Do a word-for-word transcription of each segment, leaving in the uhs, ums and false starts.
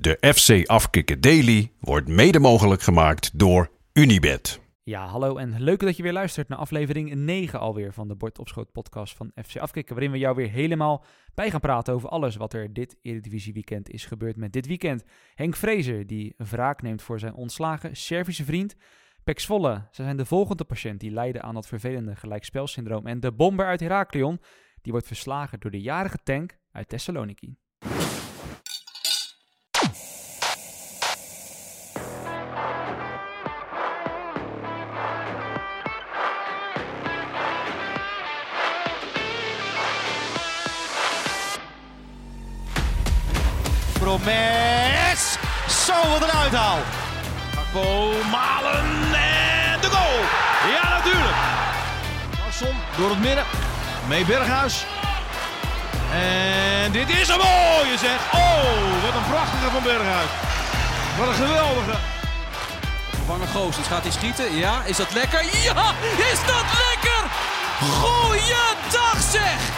De F C Afkikken Daily wordt mede mogelijk gemaakt door Unibet. Ja, hallo en leuk dat je weer luistert naar aflevering negen alweer van de Bord op Schoot podcast van F C Afkikken, waarin we jou weer helemaal bij gaan praten over alles wat er dit Eredivisie weekend is gebeurd met dit weekend. Henk Vrezer, die wraak neemt voor zijn ontslagen Servische vriend. Pek Zwolle, ze zijn de volgende patiënt die lijden aan dat vervelende gelijkspelsyndroom. En de bomber uit Heraklion, die wordt verslagen door de jarige Tank uit Thessaloniki. Promes, zo wat een uithaal. Gakpo, Malen en de goal. Ja, natuurlijk. Larsson door het midden, mee Berghuis. En dit is een mooie zeg. Oh, wat een prachtige van Berghuis. Wat een geweldige. Vervangen Goossens, gaat hij schieten? Ja, is dat lekker? Ja, is dat lekker? Goeiedag zeg!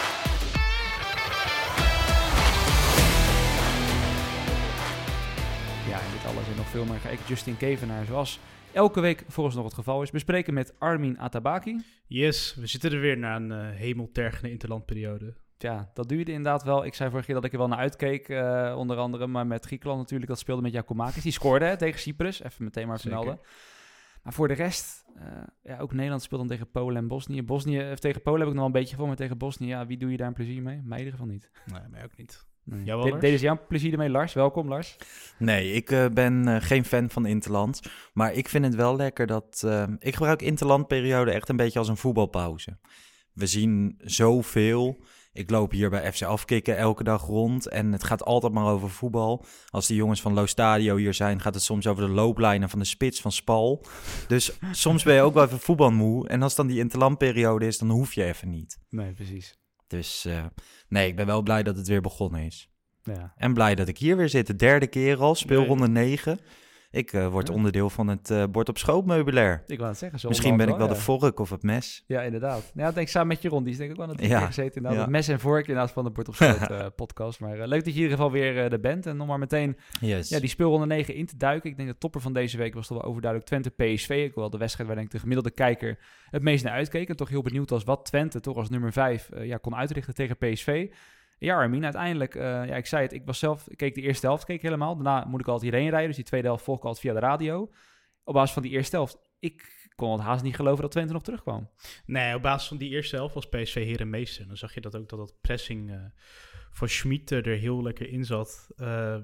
Ja, en dit alles en nog veel meer ga ik Justin Kevenaar, zoals elke week volgens nog het geval is, bespreken met Armin Atabaki. Yes, we zitten er weer na een uh, hemeltergende interlandperiode. Ja, dat duurde inderdaad wel. Ik zei vorige keer dat ik er wel naar uitkeek, uh, onder andere. Maar met Griekenland natuurlijk, dat speelde met Giacomakis. Die scoorde hè, tegen Cyprus, even meteen maar vermelden. Maar voor de rest, uh, ja, ook Nederland speelt dan tegen Polen en Bosnië. Bosnië, tegen Polen heb ik nog wel een beetje gevoel, maar tegen Bosnië, ja, wie doe je daar een plezier mee? Mij in ieder geval niet. Nee, mij ook niet. Nee. Jou wel, De- Lars? Deden ze jou een plezier ermee, Lars? Welkom, Lars. Nee, ik uh, ben uh, geen fan van Interland. Maar ik vind het wel lekker dat... Uh, ik gebruik Interlandperiode echt een beetje als een voetbalpauze. We zien zoveel. Ik loop hier bij F C Afkikken elke dag rond. En het gaat altijd maar over voetbal. Als de jongens van Lo Stadio hier zijn, gaat het soms over de looplijnen van de spits van Spal. Dus soms ben je ook wel even voetbalmoe. En als dan die Interlandperiode is, dan hoef je even niet. Nee, precies. Dus uh, nee, ik ben wel blij dat het weer begonnen is. Ja. En blij dat ik hier weer zit. De derde keer al, speelronde negen. Ik uh, word Ja. onderdeel van het uh, bord op schoot meubilair. Ik wou het zeggen. Zo Misschien ben ik wel ja. de vork of het mes. Ja, inderdaad. Ja, ik denk samen met Jeroen, die is denk ik ook wel aan het Ja. ja. gezeten. Inderdaad. Ja. Het mes en vork inderdaad van de Bord op Schoot uh, podcast. Maar uh, leuk dat je in ieder geval weer uh, er bent. En nog maar meteen Yes. ja, die speelronde negen in te duiken. Ik denk dat topper van deze week was toch wel overduidelijk Twente P S V. Ik wel de wedstrijd waar denk ik de gemiddelde kijker het meest naar uitkeek. En toch heel benieuwd was wat Twente toch als nummer vijf uh, ja, kon uitrichten tegen P S V. Ja, Armin, uiteindelijk, uh, ja, ik zei het, ik was zelf, ik keek de eerste helft keek helemaal. Daarna moet ik altijd hierheen rijden, dus die tweede helft volg ik altijd via de radio. Op basis van die eerste helft, ik kon het haast niet geloven dat Twente nog terugkwam. Nee, op basis van die eerste helft was P S V heer en meester. En dan zag je dat ook dat dat pressing uh, van Schmid er heel lekker in zat. Uh,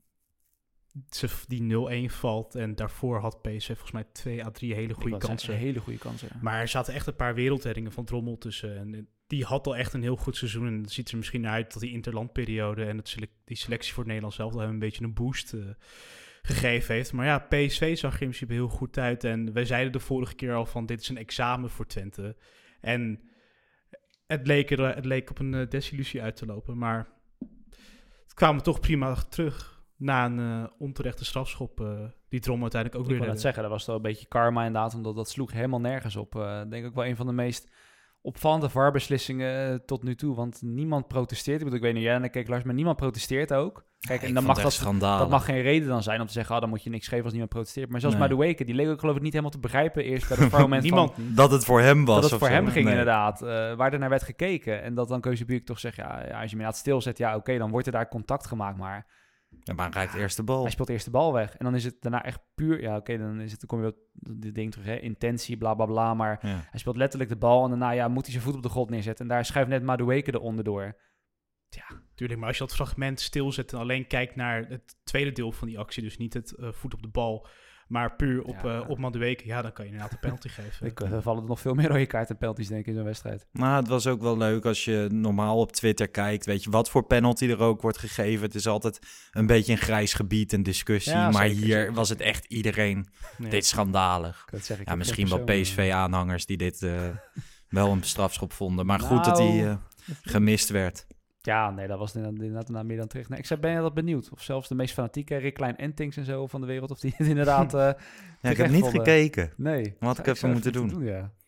ze, die nul-een valt en daarvoor had P S V volgens mij twee à drie hele goede kansen. Een hele goede kansen. Ja. Maar er zaten echt een paar wereldreddingen van Drommel tussen. En die had al echt een heel goed seizoen. En het ziet er misschien naar uit dat die interlandperiode en het sele- die selectie voor het Nederlands zelf hem een beetje een boost uh, gegeven heeft. Maar ja, P S V zag er in principe heel goed uit. En wij zeiden de vorige keer al van dit is een examen voor Twente. En het leek, er, het leek op een uh, desillusie uit te lopen. Maar het kwamen toch prima terug. Na een uh, onterechte strafschop uh, die Drommel uiteindelijk ook Ik weer wil net redde. zeggen, dat was wel een beetje karma inderdaad, omdat dat sloeg helemaal nergens op. Uh, denk ik ook wel een van de meest opvallende V A R-beslissingen uh, tot nu toe, want niemand protesteert. Ik bedoel, ik weet niet, jij en ik keek Lars, maar niemand protesteert ook. Kijk, Ja, en ik dan vond mag het dat, echt schandalig. dat mag geen reden dan zijn om te zeggen, ah, dan moet je niks geven als niemand protesteert. Maar zelfs Nee. Madueke, die leek ook geloof ik niet helemaal te begrijpen eerst bij het moment Niemand. van... Dat het voor hem was. Dat het of voor zo. hem ging Nee. inderdaad, uh, waar er naar werd gekeken. En dat dan Keuzebuurk toch zegt, ja, ja, als je me inderdaad stilzet, ja oké, okay, dan wordt er daar contact gemaakt, maar... Ja, maar hij raakt eerst de bal. Hij speelt eerst de bal weg. En dan is het daarna echt puur... Ja, oké, okay, dan, is het, dan kom je op dit ding terug, hè? Intentie, bla, bla, bla. Maar Ja. hij speelt letterlijk de bal. En daarna ja, moet hij zijn voet op de grond neerzetten. En daar schuift net Madueke eronder door. Tuurlijk, maar als je dat fragment stilzet en alleen kijkt naar het tweede deel van die actie, dus niet het uh, voet op de bal, maar puur op, Ja. uh, op Madueke, ja, dan kan je inderdaad een penalty geven. Ik, er vallen er nog veel meer rode kaarten en penalties, denk ik, in zo'n wedstrijd. Nou, het was ook wel leuk als je normaal op Twitter kijkt. Weet je, wat voor penalty er ook wordt gegeven. Het is altijd een beetje een grijs gebied, een discussie. Ja, maar zeker, hier zeker, was het zeker. echt iedereen. Nee. Dit is schandalig. Ik zeg, ik Ja, heb misschien geen wel persoon- P S V-aanhangers die dit uh, wel een strafschop vonden. Maar goed Nou, dat hij uh, gemist werd. Ja, nee, dat was inderdaad, inderdaad nou meer dan terecht. Nee, ik zei, ben je dat benieuwd? Of zelfs de meest fanatieke Rick Klein Entings en zo van de wereld, of die het inderdaad... Uh, Ja, ik heb niet gekeken. Nee. Wat Ga- ik even zou moeten doen. ja. Ga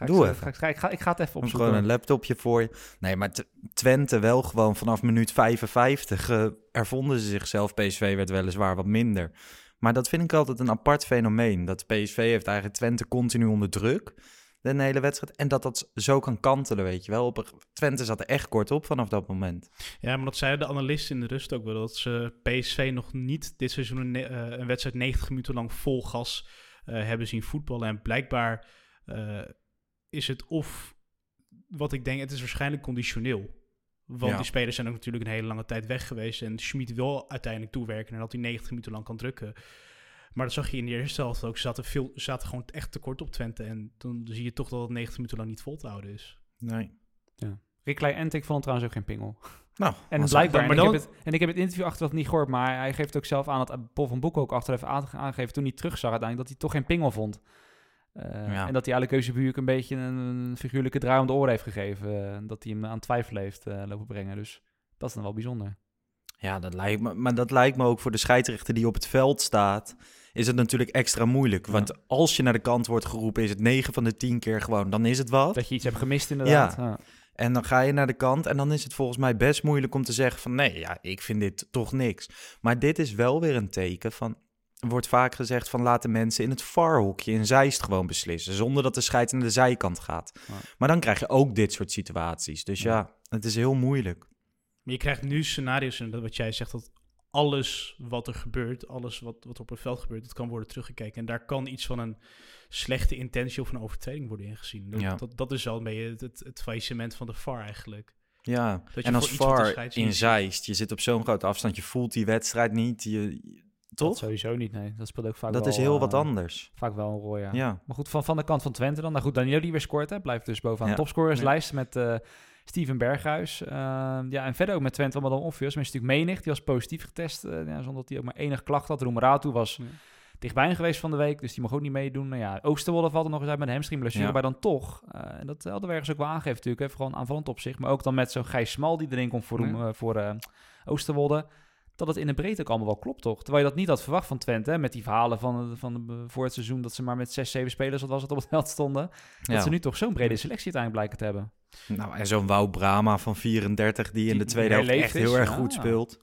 Ga Doe ik, even. Ga ik, ga, ik, ga, ik ga het even Om opzoeken. gewoon een laptopje voor je. Nee, maar T- Twente wel gewoon vanaf minuut vijfenvijftig uh, ervonden ze zichzelf. P S V werd weliswaar wat minder. Maar dat vind ik altijd een apart fenomeen. Dat P S V heeft eigenlijk Twente continu onder druk. De hele wedstrijd. En dat dat zo kan kantelen, weet je wel. Op, Twente zat er echt kort op vanaf dat moment. Ja, maar dat zeiden de analisten in de rust ook wel. Dat ze P S V nog niet dit seizoen een, uh, een wedstrijd negentig minuten lang vol gas uh, hebben zien voetballen. En blijkbaar uh, is het of, wat ik denk, het is waarschijnlijk conditioneel. Want Ja. die spelers zijn ook natuurlijk een hele lange tijd weg geweest. En Schmid wil uiteindelijk toewerken en dat hij negentig minuten lang kan drukken. Maar dat zag je in de eerste helft ook. Ze zaten, veel, ze zaten gewoon echt tekort op Twente. En dan zie je toch dat het negentig minuten lang niet vol te houden is. Nee. Rick Kleij-Entek vond het trouwens ook geen pingel. Nou, En was- blijkbaar, maar en, dan- ik heb het, en ik heb het interview achteraf niet gehoord, maar hij geeft ook zelf aan dat Paul van Boek ook achteraf heeft aange- aangegeven toen hij terugzag uiteindelijk dat hij toch geen pingel vond. Uh, Ja. En dat hij eigenlijk Keuzebuurk een beetje een, een figuurlijke draai om de oren heeft gegeven. Uh, dat hij hem aan twijfel heeft uh, lopen brengen. Dus dat is dan wel bijzonder. Ja, dat lijkt me, maar dat lijkt me ook voor de scheidsrechter die op het veld staat, is het natuurlijk extra moeilijk. Want Ja. als je naar de kant wordt geroepen, is het negen van de tien keer gewoon, dan is het wat. Dat je iets hebt gemist inderdaad. Ja. Ja. En dan ga je naar de kant en dan is het volgens mij best moeilijk om te zeggen van nee, ja, ik vind dit toch niks. Maar dit is wel weer een teken van, er wordt vaak gezegd van laten mensen in het V A R-hokje in Zeist gewoon beslissen, zonder dat de scheids naar de zijkant gaat. Ja. Maar dan krijg je ook dit soort situaties. Dus ja, Ja. het is heel moeilijk. Maar je krijgt nu scenario's, en dat wat jij zegt, dat alles wat er gebeurt, alles wat, wat op het veld gebeurt, dat kan worden teruggekeken. En daar kan iets van een slechte intentie of een overtreding worden ingezien. Dat, Ja. dat, dat is wel een beetje het, het, het faillissement van de V A R eigenlijk. Ja, je en als voor iets wat de V A R scheids in niet Zeist, je zit op zo'n grote afstand, je voelt die wedstrijd niet, je, Dat toch? sowieso niet, nee. Dat speelt ook vaak Dat wel, is heel uh, wat anders. Vaak wel een rol, ja. Ja. Maar goed, van, van de kant van Twente dan. Nou goed, Danilo die weer scoort, hè. Blijft dus bovenaan Ja. de topscorerslijst met uh, Steven Berghuis. Uh, ja, en verder ook met Twente allemaal dan obvious. Maar is natuurlijk Menig, die was positief getest. Uh, ja, zonder dat hij ook maar enig klacht had. Roemeratu was Ja. dichtbij geweest van de week, dus die mag ook niet meedoen. Nou ja, Oosterwolde valt er nog eens uit met een hamstringblessure, Ja. maar dan toch. Uh, en dat hadden we ergens ook wel aangegeven natuurlijk. Even gewoon aanvallend op zich. Maar ook dan met zo'n Gijs Smal die erin komt voor, Ja. uh, voor uh, Oosterwolde. Dat het in de breedte ook allemaal wel klopt, toch? Terwijl je dat niet had verwacht van Twente, hè? Met die verhalen van, van de, voor het seizoen dat ze maar met zes, zeven spelers, wat was het, op het veld stonden. Dat Ja. ze nu toch zo'n brede selectie uiteindelijk blijken te hebben. Nou, en zo'n Wout Brama van vierendertig die in Die de tweede helft herleefd echt is, heel erg ja. goed speelt.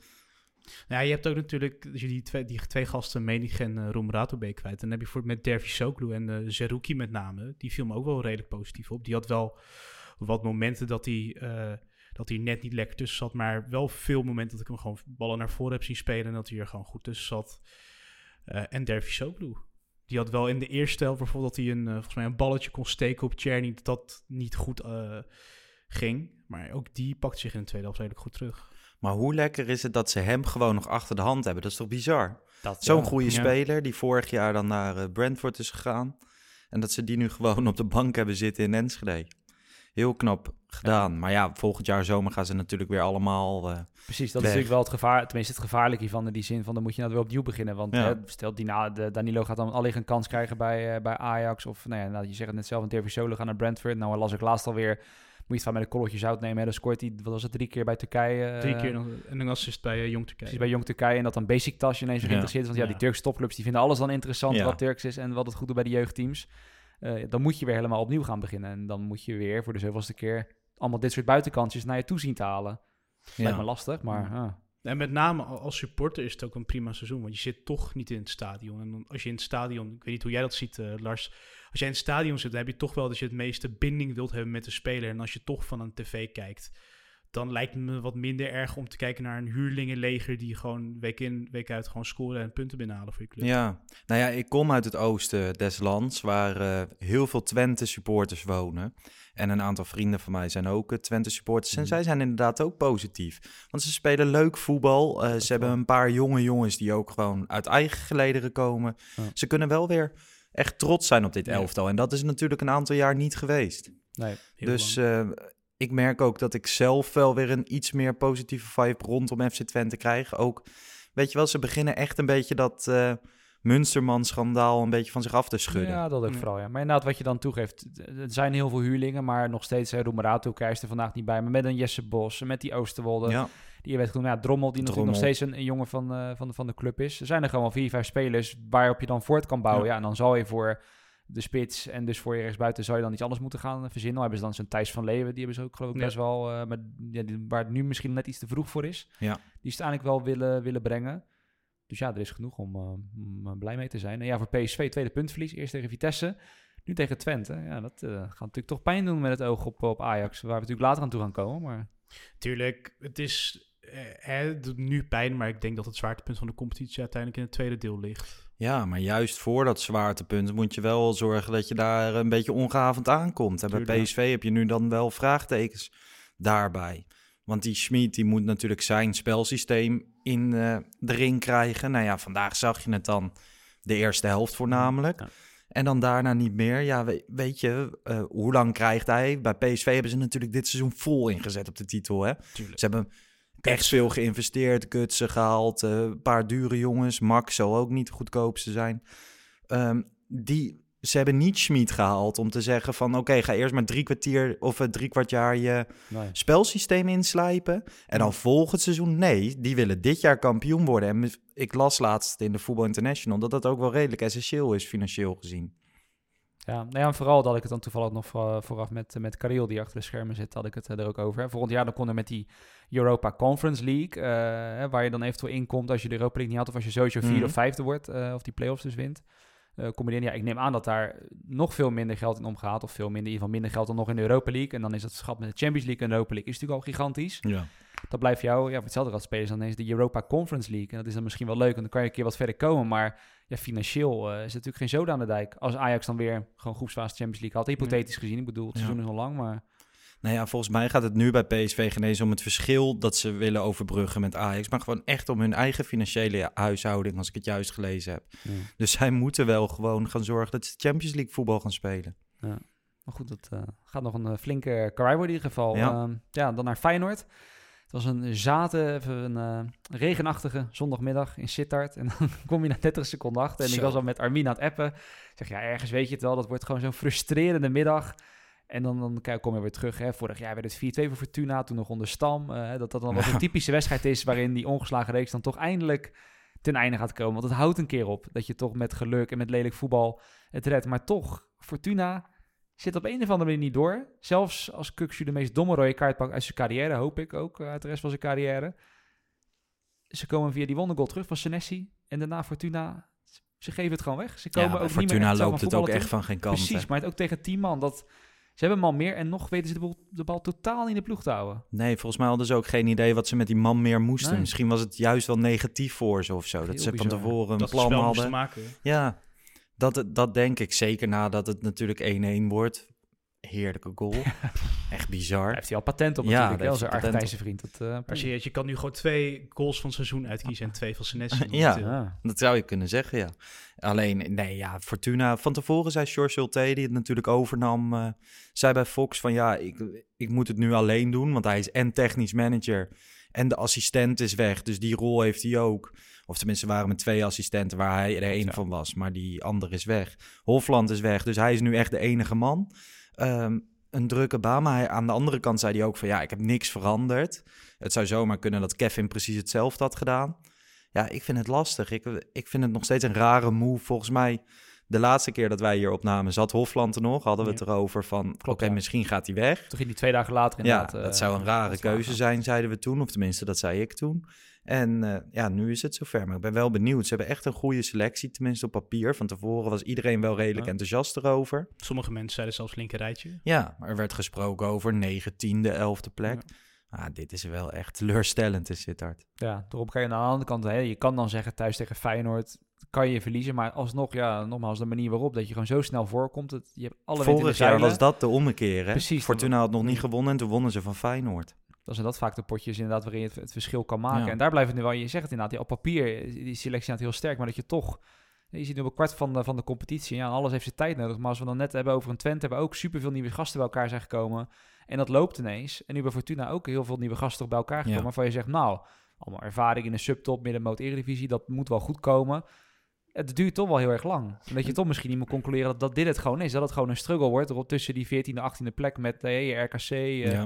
Ja, je hebt ook natuurlijk als je die, twee, die twee gasten, Menig en uh, Roemerato ben je kwijt. Dan heb je voor met Dervis Soglu en uh, Zerouki met name. Die viel me ook wel redelijk positief op. Die had wel wat momenten dat hij, uh, dat hij net niet lekker tussen zat. Maar wel veel momenten dat ik hem gewoon ballen naar voren heb zien spelen. En dat hij er gewoon goed tussen zat. Uh, en Dervis Soglu. Die had wel in de eerste helft bijvoorbeeld dat hij een, uh, volgens mij een balletje kon steken op Tjerni. Dat dat niet goed uh, ging. Maar ook die pakt zich in de tweede helft redelijk goed terug. Maar hoe lekker is het dat ze hem gewoon nog achter de hand hebben? Dat is toch bizar? Dat, Zo'n ja. goede Ja. speler die vorig jaar dan naar uh, Brentford is gegaan. En dat ze die nu gewoon op de bank hebben zitten in Enschede. Heel knap gedaan. Ja. Maar ja, volgend jaar zomer gaan ze natuurlijk weer allemaal... Uh, Precies, dat weg. is natuurlijk wel het gevaar, tenminste het gevaarlijke hiervan in die zin van dan moet je nou weer opnieuw beginnen. Want Ja. hè, stel Dina, de Danilo gaat dan allicht een kans krijgen bij, uh, bij Ajax of nou ja, nou, je zegt het net zelf, een Dervis Soglu gaan naar Brentford. Nou las ik laatst alweer, moet je het van met een korreltje zout nemen. Hè, dan scoort hij, wat was het, drie keer bij Turkije. Uh, Drie keer nog, en een assist bij uh, Jong Turkije. Precies, bij Jong Turkije en dat dan Besiktas ineens weer Ja. geïnteresseerd is. Want ja, Ja. die Turkse topclubs die vinden alles dan interessant Ja. wat Turks is en wat het goed doet bij de jeugdteams. Uh, dan moet je weer helemaal opnieuw gaan beginnen. En dan moet je weer voor de zoveelste keer allemaal dit soort buitenkantjes naar je toe zien te halen. Lijkt me lastig, maar... Ja. Uh. En met name als supporter is het ook een prima seizoen. Want je zit toch niet in het stadion. En dan, als je in het stadion... Ik weet niet hoe jij dat ziet, uh, Lars. Als jij in het stadion zit, dan heb je toch wel dat je het meeste binding wilt hebben met de speler. En als je toch van een tv kijkt, dan lijkt het me wat minder erg om te kijken naar een huurlingenleger die gewoon week in, week uit gewoon scoren en punten binnenhalen voor je club. Ja, nou ja, ik kom uit het oosten des lands, waar uh, heel veel Twente-supporters wonen. En een aantal vrienden van mij zijn ook uh, Twente-supporters. En Mm. zij zijn inderdaad ook positief. Want ze spelen leuk voetbal. Uh, ze hebben een paar jonge jongens die ook gewoon uit eigen gelederen komen. Ja. Ze kunnen wel weer echt trots zijn op dit Ja. elftal. En dat is natuurlijk een aantal jaar niet geweest. Nee. Heel dus lang. uh, ik merk ook dat ik zelf wel weer een iets meer positieve vibe rondom F C Twente krijg. Ook, weet je wel, ze beginnen echt een beetje dat uh, Munsterman-schandaal een beetje van zich af te schudden. Ja, dat ook Ja. vooral, ja. Maar inderdaad, wat je dan toegeeft, er zijn heel veel huurlingen, maar nog steeds, hè, Roemerato is er vandaag niet bij, maar met een Jesse Bos, met die Oosterwolde, Ja. die je weet genoemd, ja, Drommel, die natuurlijk nog Drommel. steeds een, een jongen van, uh, van, de, van de club is. Er zijn er gewoon vier, vijf spelers waarop je dan voort kan bouwen, ja, Ja. en dan zal je voor de spits en dus voor je rechtsbuiten zou je dan iets anders moeten gaan verzinnen. Al hebben ze dan zo'n Thijs van Leeuwen, die hebben ze ook geloof ik Ja. best wel, uh, maar, ja, die, waar het nu misschien net iets te vroeg voor is. Ja. Die ze uiteindelijk wel willen, willen brengen. Dus ja, er is genoeg om, uh, om blij mee te zijn. En ja, voor P S V tweede puntverlies, eerst tegen Vitesse, nu tegen Twente. Ja, dat uh, gaat natuurlijk toch pijn doen met het oog op, op Ajax, waar we natuurlijk later aan toe gaan komen. Maar... Tuurlijk, het is eh, het doet nu pijn, maar ik denk dat het zwaartepunt van de competitie uiteindelijk in het tweede deel ligt. Ja, maar juist voor dat zwaartepunt moet je wel zorgen dat je daar een beetje ongehavend aankomt. En bij Tuurlijk. P S V heb je nu dan wel vraagtekens daarbij. Want die Schmid die moet natuurlijk zijn spelsysteem in uh, de ring krijgen. Nou ja, vandaag zag je het dan de eerste helft voornamelijk. Ja. En dan daarna niet meer. Ja, we, weet je, uh, hoe lang krijgt hij? Bij P S V hebben ze natuurlijk dit seizoen vol ingezet op de titel. Hè? Tuurlijk. Ze hebben echt veel geïnvesteerd, Gutsen gehaald, uh, een paar dure jongens. Max zal ook niet de goedkoopste zijn. Um, die, ze hebben niet Schmid gehaald om te zeggen van... oké, okay, ga eerst maar drie kwartier of uh, drie kwart jaar je Nee. spelsysteem inslijpen. En dan volgend seizoen, nee, die willen dit jaar kampioen worden. En ik las laatst in de Voetbal International dat dat ook wel redelijk essentieel is, financieel gezien. Ja, nou ja, en vooral dat ik het dan toevallig nog voor, vooraf met, met Kariel, die achter de schermen zit, had ik het er ook over. Hè. Volgend jaar dan kon er met die Europa Conference League, uh, hè, waar je dan eventueel inkomt als je de Europa League niet had, of als je sowieso vierde Mm. of vijfde wordt, uh, of die play-offs dus wint. Uh, combineren. Ja, ik neem aan dat daar nog veel minder geld in omgaat, of veel minder, in ieder geval minder geld dan nog in de Europa League. En dan is dat schat met de Champions League en de Europa League is natuurlijk al gigantisch. Ja. Dat blijft jou, ja, voor hetzelfde geld spelen dan eens de Europa Conference League. En dat is dan misschien wel leuk, en dan kan je een keer wat verder komen, maar ja, financieel uh, is het natuurlijk geen zoden aan de dijk. Als Ajax dan weer gewoon groepsfase Champions League had, hypothetisch gezien, ik bedoel, het Ja. seizoen is al lang, maar... Nou ja, volgens mij gaat het nu bij P S V geen eens om het verschil dat ze willen overbruggen met Ajax, maar gewoon echt om hun eigen financiële huishouding, als ik het juist gelezen heb. Ja. Dus zij moeten wel gewoon gaan zorgen dat ze Champions League voetbal gaan spelen. Ja. Maar goed, het uh, gaat nog een uh, flinke karwei worden in ieder geval. Ja. Uh, ja, dan naar Feyenoord. Het was een zate, even een uh, regenachtige zondagmiddag in Sittard. En dan kom je na dertig seconden achter. En Zo. ik was al met Armin aan het appen. Ik zeg, ja, ergens weet je het wel. Dat wordt gewoon zo'n frustrerende middag. En dan, dan kijk, kom je weer terug. Hè. Vorig jaar werd het vier twee voor Fortuna, toen nog onder Stam. Uh, dat dat dan wat een typische wedstrijd is waarin die ongeslagen reeks dan toch eindelijk ten einde gaat komen. Want het houdt een keer op dat je toch met geluk en met lelijk voetbal het redt. Maar toch, Fortuna zit op een of andere manier niet door. Zelfs als Kukçu de meest domme rode kaart pakt uit zijn carrière, hoop ik ook uit de rest van zijn carrière. Ze komen via die wondergoal terug van Senesi. En daarna Fortuna, ze geven het gewoon weg. Ze komen Ja, ook niet Fortuna meer echt loopt het ook voetballen echt toe. van geen kant. Precies, hè. maar het ook tegen tien man. Dat, ze hebben een man meer en nog weten ze de bal, de bal totaal in de ploeg te houden. Nee, volgens mij hadden ze ook geen idee wat ze met die man meer moesten. Nee. Misschien was het juist wel negatief voor ze of zo. Heel dat ze van bizar. tevoren een Dat ze plan spel hadden. moesten maken. Ja, dat, dat denk ik. Zeker nadat het natuurlijk één-één wordt. Heerlijke goal. Echt bizar. Daar heeft hij al patent op Ja, natuurlijk, daar hè, onze heeft hij patent Argentijnse vriend. Dat, uh, Maar zie je, je kan nu gewoon twee goals van het seizoen uitkiezen en twee van Senesi. Ja. ja. Dat zou je kunnen zeggen, ja. Alleen, nee, ja, Fortuna... Van tevoren zei George Schulte, die het natuurlijk overnam... Uh, zei bij Fox van, ja, ik, ik moet het nu alleen doen... want hij is en technisch manager... en de assistent is weg, dus die rol heeft hij ook. Of tenminste, waren met twee assistenten... waar hij er één Ja. van was, maar die andere is weg. Hofland is weg, dus hij is nu echt de enige man... Um, een drukke baan, maar hij, aan de andere kant zei hij ook van... ja, ik heb niks veranderd. Het zou zomaar kunnen dat Kevin precies hetzelfde had gedaan. Ja, ik vind het lastig. Ik, ik vind het nog steeds een rare move. Volgens mij, de laatste keer dat wij hier opnamen... zat Hofland er nog, hadden we het erover van... oké, okay, ja. misschien gaat hij weg. Toen ging hij twee dagen later Ja, inderdaad... dat uh, zou een rare keuze ontslagen. zijn, zeiden we toen. Of tenminste, dat zei ik toen. En uh, ja, nu is het zover. Maar ik ben wel benieuwd. Ze hebben echt een goede selectie, tenminste op papier. Van tevoren was iedereen wel redelijk Ja. enthousiast erover. Sommige mensen zeiden zelfs linkerrijtje. Ja, maar er werd gesproken over negentiende, elfde plek. Ah, dit is wel echt teleurstellend in Sittard. Ja, daarop kan je aan de andere kant... Hè, je kan dan zeggen thuis tegen Feyenoord... kan je verliezen, maar alsnog, ja, nogmaals... de manier waarop dat je gewoon zo snel voorkomt... Dat, je hebt alle wind in de Vorig jaar zeilen. was dat de ommekeer, hè? Precies. Fortuna had nog niet gewonnen en toen wonnen ze van Feyenoord. Dan zijn dat vaak de potjes inderdaad waarin je het, het verschil kan maken. Ja. En daar blijft het nu wel... Je zegt het inderdaad, ja, op papier is die selectie heel sterk... maar dat je toch... Je ziet nu op een kwart van de, van de competitie... Ja, alles heeft zijn tijd nodig. Maar als we dan net hebben over een Twente... hebben ook superveel nieuwe gasten bij elkaar zijn gekomen... En dat loopt ineens. En nu bij Fortuna ook heel veel nieuwe gasten bij elkaar gekomen... Ja. waarvan je zegt, nou... allemaal ervaring in de subtop, middenmoot, eredivisie... dat moet wel goed komen... Het duurt toch wel heel erg lang. En dat je toch misschien niet moet concluderen dat, dat dit het gewoon is. Dat het gewoon een struggle wordt. Erop tussen die veertiende, achttiende plek met uh, je R K C, uh, Ja.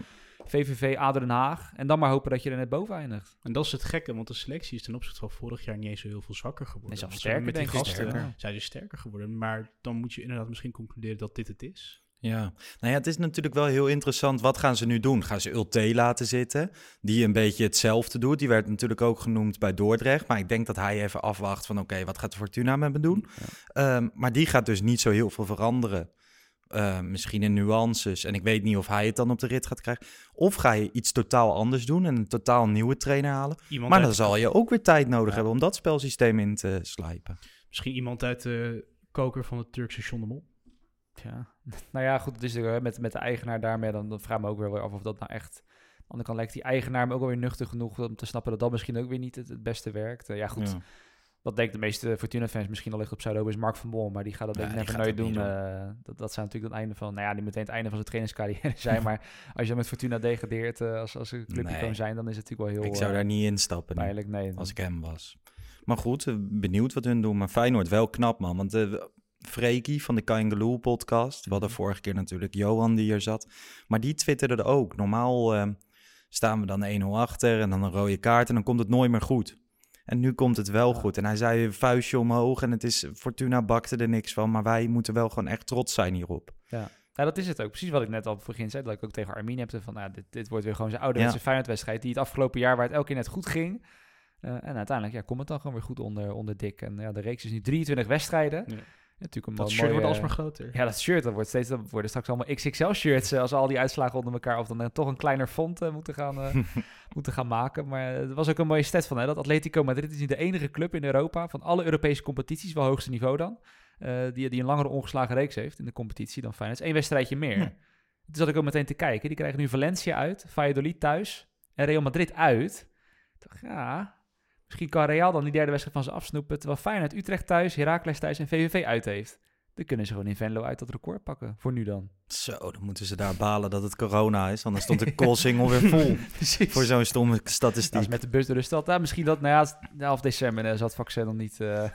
V V V, A D O Den Haag. En dan maar hopen dat je er net boven eindigt. En dat is het gekke, want de selectie is ten opzichte van vorig jaar niet eens zo heel veel zwakker geworden. En zelfs Want sterker, met die denk ik. gasten Sterker. zijn ze sterker geworden. Maar dan moet je inderdaad misschien concluderen dat dit het is. Ja, nou ja, het is natuurlijk wel heel interessant. Wat gaan ze nu doen? Gaan ze Ulte laten zitten, die een beetje hetzelfde doet? Die werd natuurlijk ook genoemd bij Dordrecht. Maar ik denk dat hij even afwacht van oké, okay, wat gaat de Fortuna met me doen? Ja. Um, maar die gaat dus niet zo heel veel veranderen. Uh, misschien in nuances. En ik weet niet of hij het dan op de rit gaat krijgen. Of ga je iets totaal anders doen en een totaal nieuwe trainer halen. Iemand maar dan zal je ook weer tijd nodig ja. hebben om dat spelsysteem in te slijpen. Misschien iemand uit de koker van het Turkse John de Mol. Ja, nou ja, goed, het is er, met, met de eigenaar daarmee, dan, dan vraag ik me ook weer af of dat nou echt... Aan de andere kant lijkt die eigenaar me ook wel weer nuchter genoeg om te snappen dat dat misschien ook weer niet het, het beste werkt. Uh, ja, goed, ja. Wat denk ik de meeste Fortuna-fans misschien al ligt op Zuidover is Mark van Bommel, maar die gaat dat ja, denk ik never nooit doen. doen. Uh, dat, dat zou natuurlijk het einde van, nou ja, niet meteen het einde van zijn trainerscarrière zijn, maar als je dan met Fortuna degradeert uh, als, als een clubje nee. kan zijn, dan is het natuurlijk wel heel... Ik zou uh, daar niet in stappen, pijnlijk, nee. Als ik hem was. Maar goed, uh, benieuwd wat hun doen, maar Feyenoord wel knap, man, want... Uh, Freekie van de Kaingeloel podcast. We hadden vorige keer natuurlijk Johan die hier zat. Maar die twitterde er ook. Normaal uh, staan we dan één nul achter en dan een rode kaart en dan komt het nooit meer goed. En nu komt het wel ja. goed. En hij zei een vuistje omhoog en het is Fortuna bakte er niks van. Maar wij moeten wel gewoon echt trots zijn hierop. Ja. Ja, dat is het ook. Precies wat ik net al op het begin zei. Dat ik ook tegen Armin heb. Van, nou, dit, dit wordt weer gewoon zijn ouderwetse ja. Feyenoord-wedstrijd. Die het afgelopen jaar waar het elke keer net goed ging. Uh, en uiteindelijk ja, komt het dan gewoon weer goed onder, onder dik. En ja, de reeks is nu drieëntwintig wedstrijden. Ja. Ja, dat mooie, shirt wordt alsmaar groter. Ja, dat shirt, dat wordt steeds, dat worden straks allemaal X X L-shirts. Als al die uitslagen onder elkaar, of dan uh, toch een kleiner font uh, moeten, gaan, uh, moeten gaan maken. Maar er uh, was ook een mooie stat van, hè, dat Atletico Madrid is nu de enige club in Europa, van alle Europese competities, wel hoogste niveau dan, uh, die, die een langere ongeslagen reeks heeft in de competitie dan Feyenoord. Eén wedstrijdje meer. Hm. Dus zat ik ook meteen te kijken. Die krijgen nu Valencia uit, Valladolid thuis en Real Madrid uit. Ik dacht, ja... Misschien kan Real dan die derde wedstrijd van ze afsnoepen, terwijl Feyenoord Utrecht thuis, Heracles thuis en V V V uit heeft. Dan kunnen ze gewoon in Venlo uit dat record pakken, voor nu dan. Zo, dan moeten ze daar balen dat het corona is, anders stond de Koolsingel weer vol. Voor zo'n stomme statistiek. Nou, met de bus door de stad, nou, misschien dat, nou ja, half december uh, zal het vaccin nog niet, uh,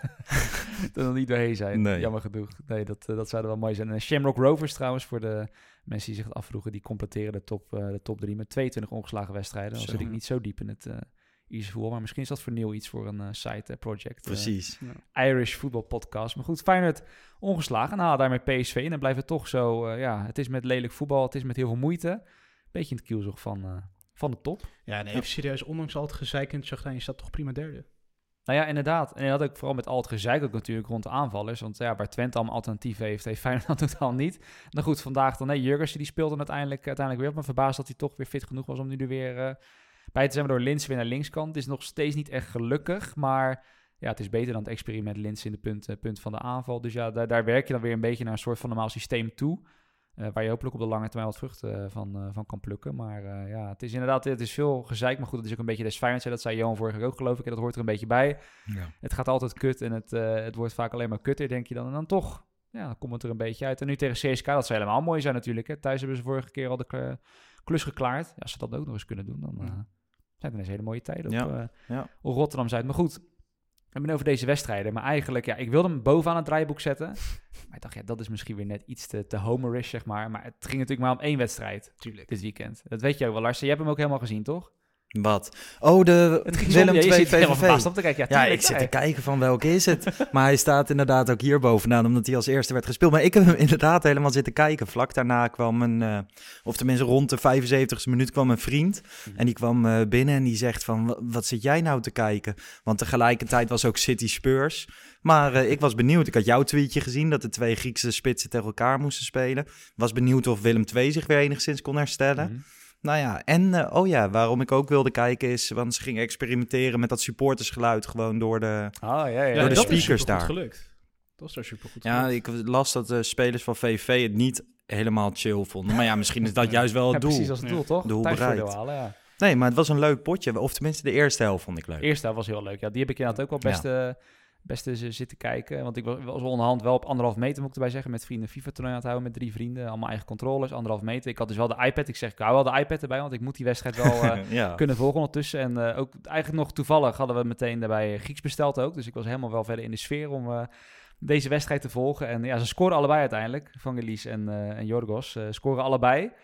nog niet doorheen zijn. Nee. Jammer genoeg. Nee, dat, uh, dat zou er wel mooi zijn. En Shamrock Rovers trouwens, voor de mensen die zich het afvroegen, die completeren de top, uh, de top drie met tweeëntwintig ongeslagen wedstrijden. Dan zit ik niet zo diep in het... Uh, Ierse voetbal, maar misschien is dat voor Neil iets voor een uh, side uh, project. Precies. Uh, ja. Irish Football Podcast. Maar goed, Feyenoord ongeslagen en halen daarmee P S V in en blijven toch zo, uh, ja, het is met lelijk voetbal, het is met heel veel moeite. Beetje in het kielzog van, uh, van de top. Ja, nee, even serieus, ondanks al het gezeik in het Chagrijn, je staat toch prima derde. Nou ja, inderdaad. En dat ook vooral met al het gezeik ook natuurlijk rond de aanvallers. Want ja, waar Twente allemaal alternatief heeft, heeft Feyenoord dat totaal niet. Nou goed, vandaag dan, nee, Jurgensen die speelde uiteindelijk, uiteindelijk weer op. Maar verbaasd dat hij toch weer fit genoeg was om nu er weer... Uh, bij te zijn we door Linssen weer naar linkskant. Het is nog steeds niet echt gelukkig, maar ja, het is beter dan het experiment Linssen in de punt, uh, punt van de aanval. Dus ja, daar, daar werk je dan weer een beetje naar een soort van normaal systeem toe. Uh, waar je hopelijk op de lange termijn wat vruchten uh, van, uh, van kan plukken. Maar uh, ja, het is inderdaad, het is veel gezeik. Maar goed, het is ook een beetje des Feyenoord. Dat zei Johan vorige keer ook, geloof ik. En dat hoort er een beetje bij. Ja. Het gaat altijd kut en het, uh, het wordt vaak alleen maar kutter, denk je dan. En dan toch, ja, dan komt het er een beetje uit. En nu tegen C S K, dat zou helemaal mooi zijn natuurlijk. Hè. Thuis hebben ze vorige keer al de uh, klus geklaard. Ja, als ze dat ook nog eens kunnen doen, dan... Uh, zijn er een hele mooie tijden op, ja, uh, ja. op Rotterdam-Zuid. Maar goed, we hebben over deze wedstrijden. Maar eigenlijk, ja, ik wilde hem bovenaan het draaiboek zetten. Maar ik dacht, ja, dat is misschien weer net iets te, te homerish, zeg maar. Maar het ging natuurlijk maar om één wedstrijd. Tuurlijk. Dit weekend. Dat weet je ook wel, Lars. Je hebt hem ook helemaal gezien, toch? Wat? Oh, de Willem twee V V V. Op te kijken. Ja, ja ik zit te kijken van welke is het. Maar hij staat inderdaad ook hier bovenaan, omdat hij als eerste werd gespeeld. Maar ik heb hem inderdaad helemaal zitten kijken. Vlak daarna kwam een, uh, of tenminste rond de vijfenzeventigste minuut kwam een vriend. En die kwam uh, binnen en die zegt van, wat zit jij nou te kijken? Want tegelijkertijd was ook City Spurs. Maar uh, ik was benieuwd. Ik had jouw tweetje gezien dat de twee Griekse spitsen tegen elkaar moesten spelen. Was benieuwd of Willem twee zich weer enigszins kon herstellen. Mm. Nou ja, en uh, oh ja, waarom ik ook wilde kijken is, want ze gingen experimenteren met dat supportersgeluid gewoon door de, oh, ja, ja. door ja, de dat speakers daar. Dat is gelukt. Dat is daar supergoed Ja, gelukt. ik las dat de spelers van V V V het niet helemaal chill vonden. Maar ja, misschien is dat juist wel het ja, doel. Precies als het doel, toch? Doel bereikt. Halen, ja. Nee, maar het was een leuk potje. Of tenminste, de eerste helft vond ik leuk. De eerste helft was heel leuk. Ja, die heb ik inderdaad ook wel best... Ja. Uh, best eens zitten kijken. Want ik was, was onderhand wel op anderhalf meter, moet ik erbij zeggen, met vrienden FIFA-toernooi aan het houden, met drie vrienden, allemaal eigen controllers, anderhalf meter. Ik had dus wel de iPad. Ik zeg, ik hou wel de iPad erbij, want ik moet die wedstrijd wel uh, ja. kunnen volgen ondertussen. En uh, ook eigenlijk nog toevallig hadden we meteen daarbij Grieks besteld ook. Dus ik was helemaal wel verder in de sfeer om uh, deze wedstrijd te volgen. En ja, ze scoren allebei uiteindelijk. Vangelis en, uh, en Yorgos uh, scoren allebei.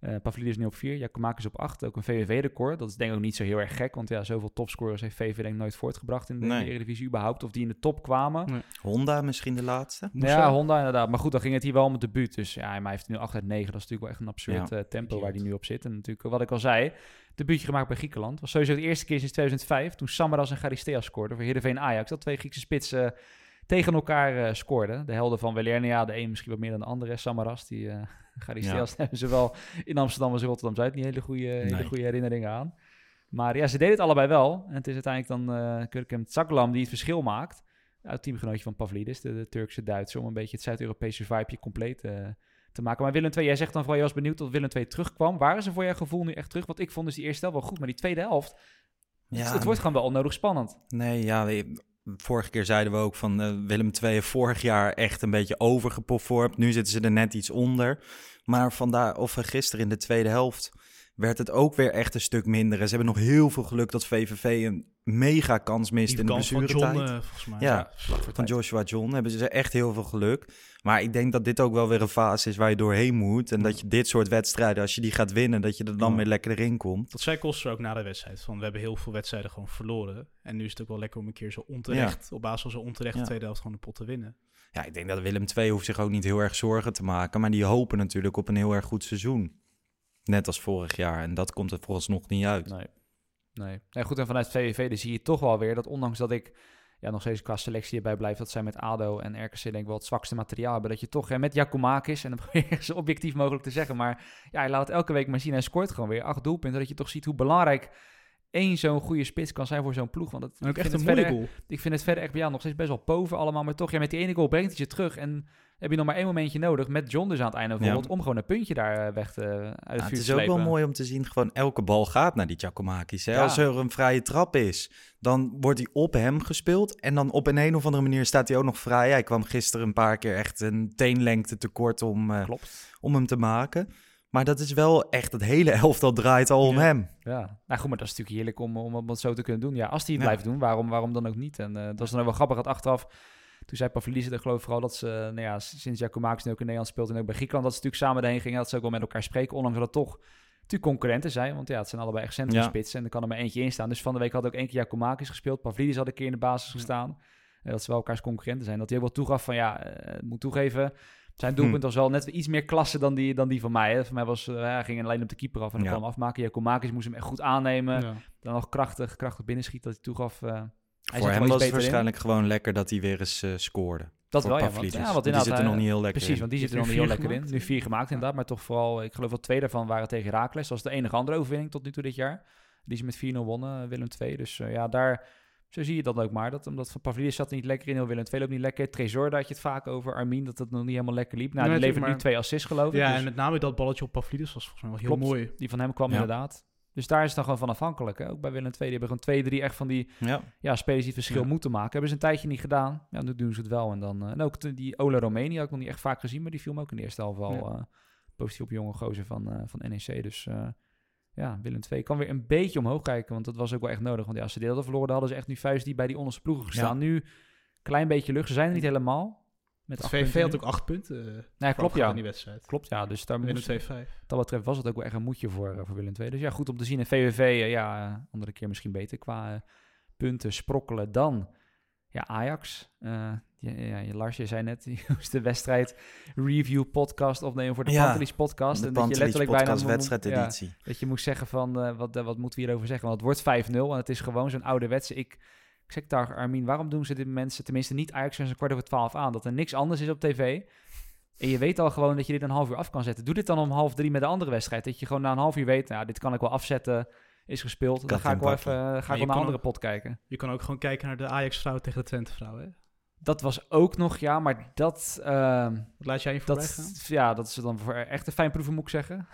Uh, Pavlidis nu op vier, Giakoumakis op acht. Ook een V V V-record. Dat is denk ik ook niet zo heel erg gek. Want ja, zoveel topscorers heeft V V V denk ik nooit voortgebracht in de, nee. in de Eredivisie überhaupt. Of die in de top kwamen. Nee. Honda misschien de laatste? Ja, Honda inderdaad. Maar goed, dan ging het hier wel om het debuut. Dus ja, hij heeft nu acht uit negen. Dat is natuurlijk wel echt een absurd Ja. uh, tempo waar hij nu op zit. En natuurlijk, wat ik al zei, debuutje gemaakt bij Griekenland. Was sowieso de eerste keer sinds tweeduizend vijf. Toen Samaras en Charisteas scoorden voor Heerenveen Ajax. Dat twee Griekse spitsen uh, tegen elkaar uh, scoorden. De helden van Welernia, de een misschien wat meer dan de andere. Samaras, die uh, Charisteas ja. hebben ze wel in Amsterdam en Rotterdam-Zuid niet hele goede, nee. hele goede herinneringen aan. Maar ja, ze deden het allebei wel. En het is uiteindelijk dan uh, Görkem Çaklam die het verschil maakt. Uit teamgenootje van Pavlidis, de, de Turkse Duitser, om een beetje het Zuid-Europese vibeje compleet uh, te maken. Maar Willem twee, jij zegt dan vooral, je was benieuwd tot Willem twee terugkwam. Waren ze voor jouw gevoel nu echt terug? Want ik vond dus die eerste helft wel goed, maar die tweede helft, ja. het, het wordt gewoon wel onnodig spannend. Nee, ja, vorige keer zeiden we ook van uh, Willem twee vorig jaar echt een beetje overgeperformd. Nu zitten ze er net iets onder. Maar vandaar, of gisteren in de tweede helft werd het ook weer echt een stuk minder. En ze hebben nog heel veel geluk dat V V V een mega kans mist die in de blessuretijd. Van John, uh, volgens mij. Ja, ja van Joshua John hebben ze echt heel veel geluk. Maar ik denk dat dit ook wel weer een fase is waar je doorheen moet. En dat je dit soort wedstrijden, als je die gaat winnen, dat je er dan ja. weer lekker erin komt. Dat zei Koster ook na de wedstrijd. Van, we hebben heel veel wedstrijden gewoon verloren. En nu is het ook wel lekker om een keer zo onterecht, ja. op basis van zo onterecht de ja. tweede helft gewoon de pot te winnen. Ja, ik denk dat Willem twee hoeft zich ook niet heel erg zorgen te maken. Maar die hopen natuurlijk op een heel erg goed seizoen. Net als vorig jaar. En dat komt er vooralsnog niet uit. Nee. Nee. nee, goed, en vanuit V V V dus zie je toch wel weer dat ondanks dat ik ja, nog steeds qua selectie erbij blijf, dat zij met ADO en R K C denk ik wel het zwakste materiaal hebben, dat je toch hè, met Giakoumakis, en dan probeer je zo objectief mogelijk te zeggen, maar ja, hij laat elke week maar zien, hij scoort gewoon weer acht doelpunten, dat je toch ziet hoe belangrijk één zo'n goede spits kan zijn voor zo'n ploeg. Want het, ook ik echt vind een het mooie verder, goal. Ik vind het verder echt bij jou nog steeds best wel pover allemaal, maar toch, ja, met die ene goal brengt het je terug en heb je nog maar één momentje nodig, met John dus aan het einde bijvoorbeeld, ja. om gewoon een puntje daar weg te, uit het ja, vuur het te is slepen. ook wel mooi om te zien, gewoon elke bal gaat naar die Giakoumakis. Ja. Als er een vrije trap is, dan wordt hij op hem gespeeld en dan op een, een of andere manier staat hij ook nog vrij. Hij kwam gisteren een paar keer echt een teenlengte tekort om, uh, om hem te maken. Maar dat is wel echt, het hele elftal draait al om ja. hem. Ja, nou goed, maar dat is natuurlijk heerlijk om, om het zo te kunnen doen. Ja, als hij het ja. blijft doen, waarom, waarom dan ook niet? En uh, dat is dan ook wel grappig, dat achteraf, toen zei Pavlidis, ik geloof vooral dat ze, nou ja, sinds Giakoumakis nu ook in Nederland speelt en ook bij Griekenland, dat ze natuurlijk samen erheen gingen, dat ze ook wel met elkaar spreken, ondanks dat het toch natuurlijk concurrenten zijn, want ja, het zijn allebei echt centrumspitsen ja. en er kan er maar eentje in staan. Dus van de week had ook één keer Giakoumakis gespeeld, Pavlidis had een keer in de basis gestaan, uh, dat ze wel elkaars concurrenten zijn. Dat hij ook wel toegaf van, ja, uh, moet toegeven, zijn doelpunt hm. was wel net iets meer klasse dan die, dan die van mij. Hè. Voor mij was, uh, hij ging alleen op de keeper af en dan ja. kwam hem afmaken. Giakoumakis moest hem echt goed aannemen. Ja. Dan nog krachtig, krachtig binnenschieten dat hij toegaf. Uh, hij Voor hem was het waarschijnlijk in. gewoon lekker dat hij weer eens uh, scoorde. Dat wel, ja. Want, ja want die zit er nog niet heel lekker precies, in. want die zit er nog niet heel lekker in. Nu vier gemaakt inderdaad, maar toch vooral, ik geloof dat twee daarvan waren tegen Heracles. Dat was de enige andere overwinning tot nu toe dit jaar. Die ze met vier nul wonnen, Willem twee. Dus uh, ja, daar... Zo zie je dat ook maar. Dat, omdat van Pavlidis zat er niet lekker in, heel Willem twee loopt niet lekker. Trésor, daar had je het vaak over. Armin, dat het nog niet helemaal lekker liep. Nou, nee, die levert maar... nu twee assists, geloof ik. Ja, dus... en met name dat balletje op Pavlidis was volgens mij wel heel Klopt, mooi. Die van hem kwam ja. inderdaad. Dus daar is het dan gewoon van afhankelijk. Hè? Ook bij Willem twee, die hebben gewoon twee, drie echt van die ja. Ja, spelers die het verschil ja. moeten maken. Hebben ze een tijdje niet gedaan. Ja, nu doen ze het wel. En dan uh, en ook de, die Ola Romani had ik nog niet echt vaak gezien, maar die viel me ook in de eerste helft al ja. uh, positief op jonge gozer van, uh, van N E C. Dus... Uh, ja, Willem twee kan weer een beetje omhoog kijken, want dat was ook wel echt nodig. Want ja, als ze dit hadden verloren, dan hadden ze echt nu vuist die bij die onderste ploegen gestaan. Ja. Nu een klein beetje lucht. Ze zijn er niet helemaal. Met V V V had ook acht punten. Uh, nee, klopt ja. In die wedstrijd. Klopt ja. Dus daar Willem moest, twee vijf. Dat betreft was het ook wel echt een moedje voor, uh, voor Willem twee. Dus ja, goed om te zien. En V V V, uh, ja, uh, andere keer misschien beter qua uh, punten sprokkelen dan ja, Ajax. Uh, ja, ja, Lars, je zei net, je moest de wedstrijd review podcast opnemen voor de ja, Pantelis podcast. De en Pantelis dat je letterlijk podcast bijna wedstrijdeditie. Ja, dat je moest zeggen van, uh, wat, uh, wat moeten we hierover zeggen? Want het wordt vijf nul en het is gewoon zo'n ouderwetse... Ik, ik zeg daar, Armin, waarom doen ze dit mensen, tenminste niet Ajax en een kwart over twaalf aan, dat er niks anders is op tv... En je weet al gewoon dat je dit een half uur af kan zetten. Doe dit dan om half drie met de andere wedstrijd. Dat je gewoon na een half uur weet, nou, dit kan ik wel afzetten, is gespeeld. Kan dan ga ik wel even uh, ga ik wel naar een andere pot kijken. Je kan ook gewoon kijken naar de Ajax-vrouw tegen de Twente-vrouw, hè? Dat was ook nog, ja, maar dat... Uh, Wat laat jij je voorbij gaan? Ja, dat is dan voor echt een fijn proeven, moet ik zeggen.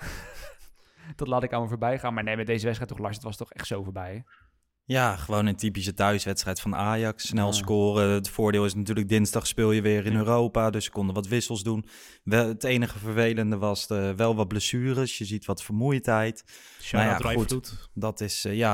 Dat laat ik aan me voorbij gaan. Maar nee, met deze wedstrijd toch, Lars, het was toch echt zo voorbij. Ja, gewoon een typische thuiswedstrijd van Ajax. Snel ja. scoren. Het voordeel is natuurlijk dinsdag speel je weer in ja. Europa. Dus ze konden wat wissels doen. Wel, het enige vervelende was de, wel wat blessures. Je ziet wat vermoeidheid. Shout nou ja, goed, dat is uh, ja,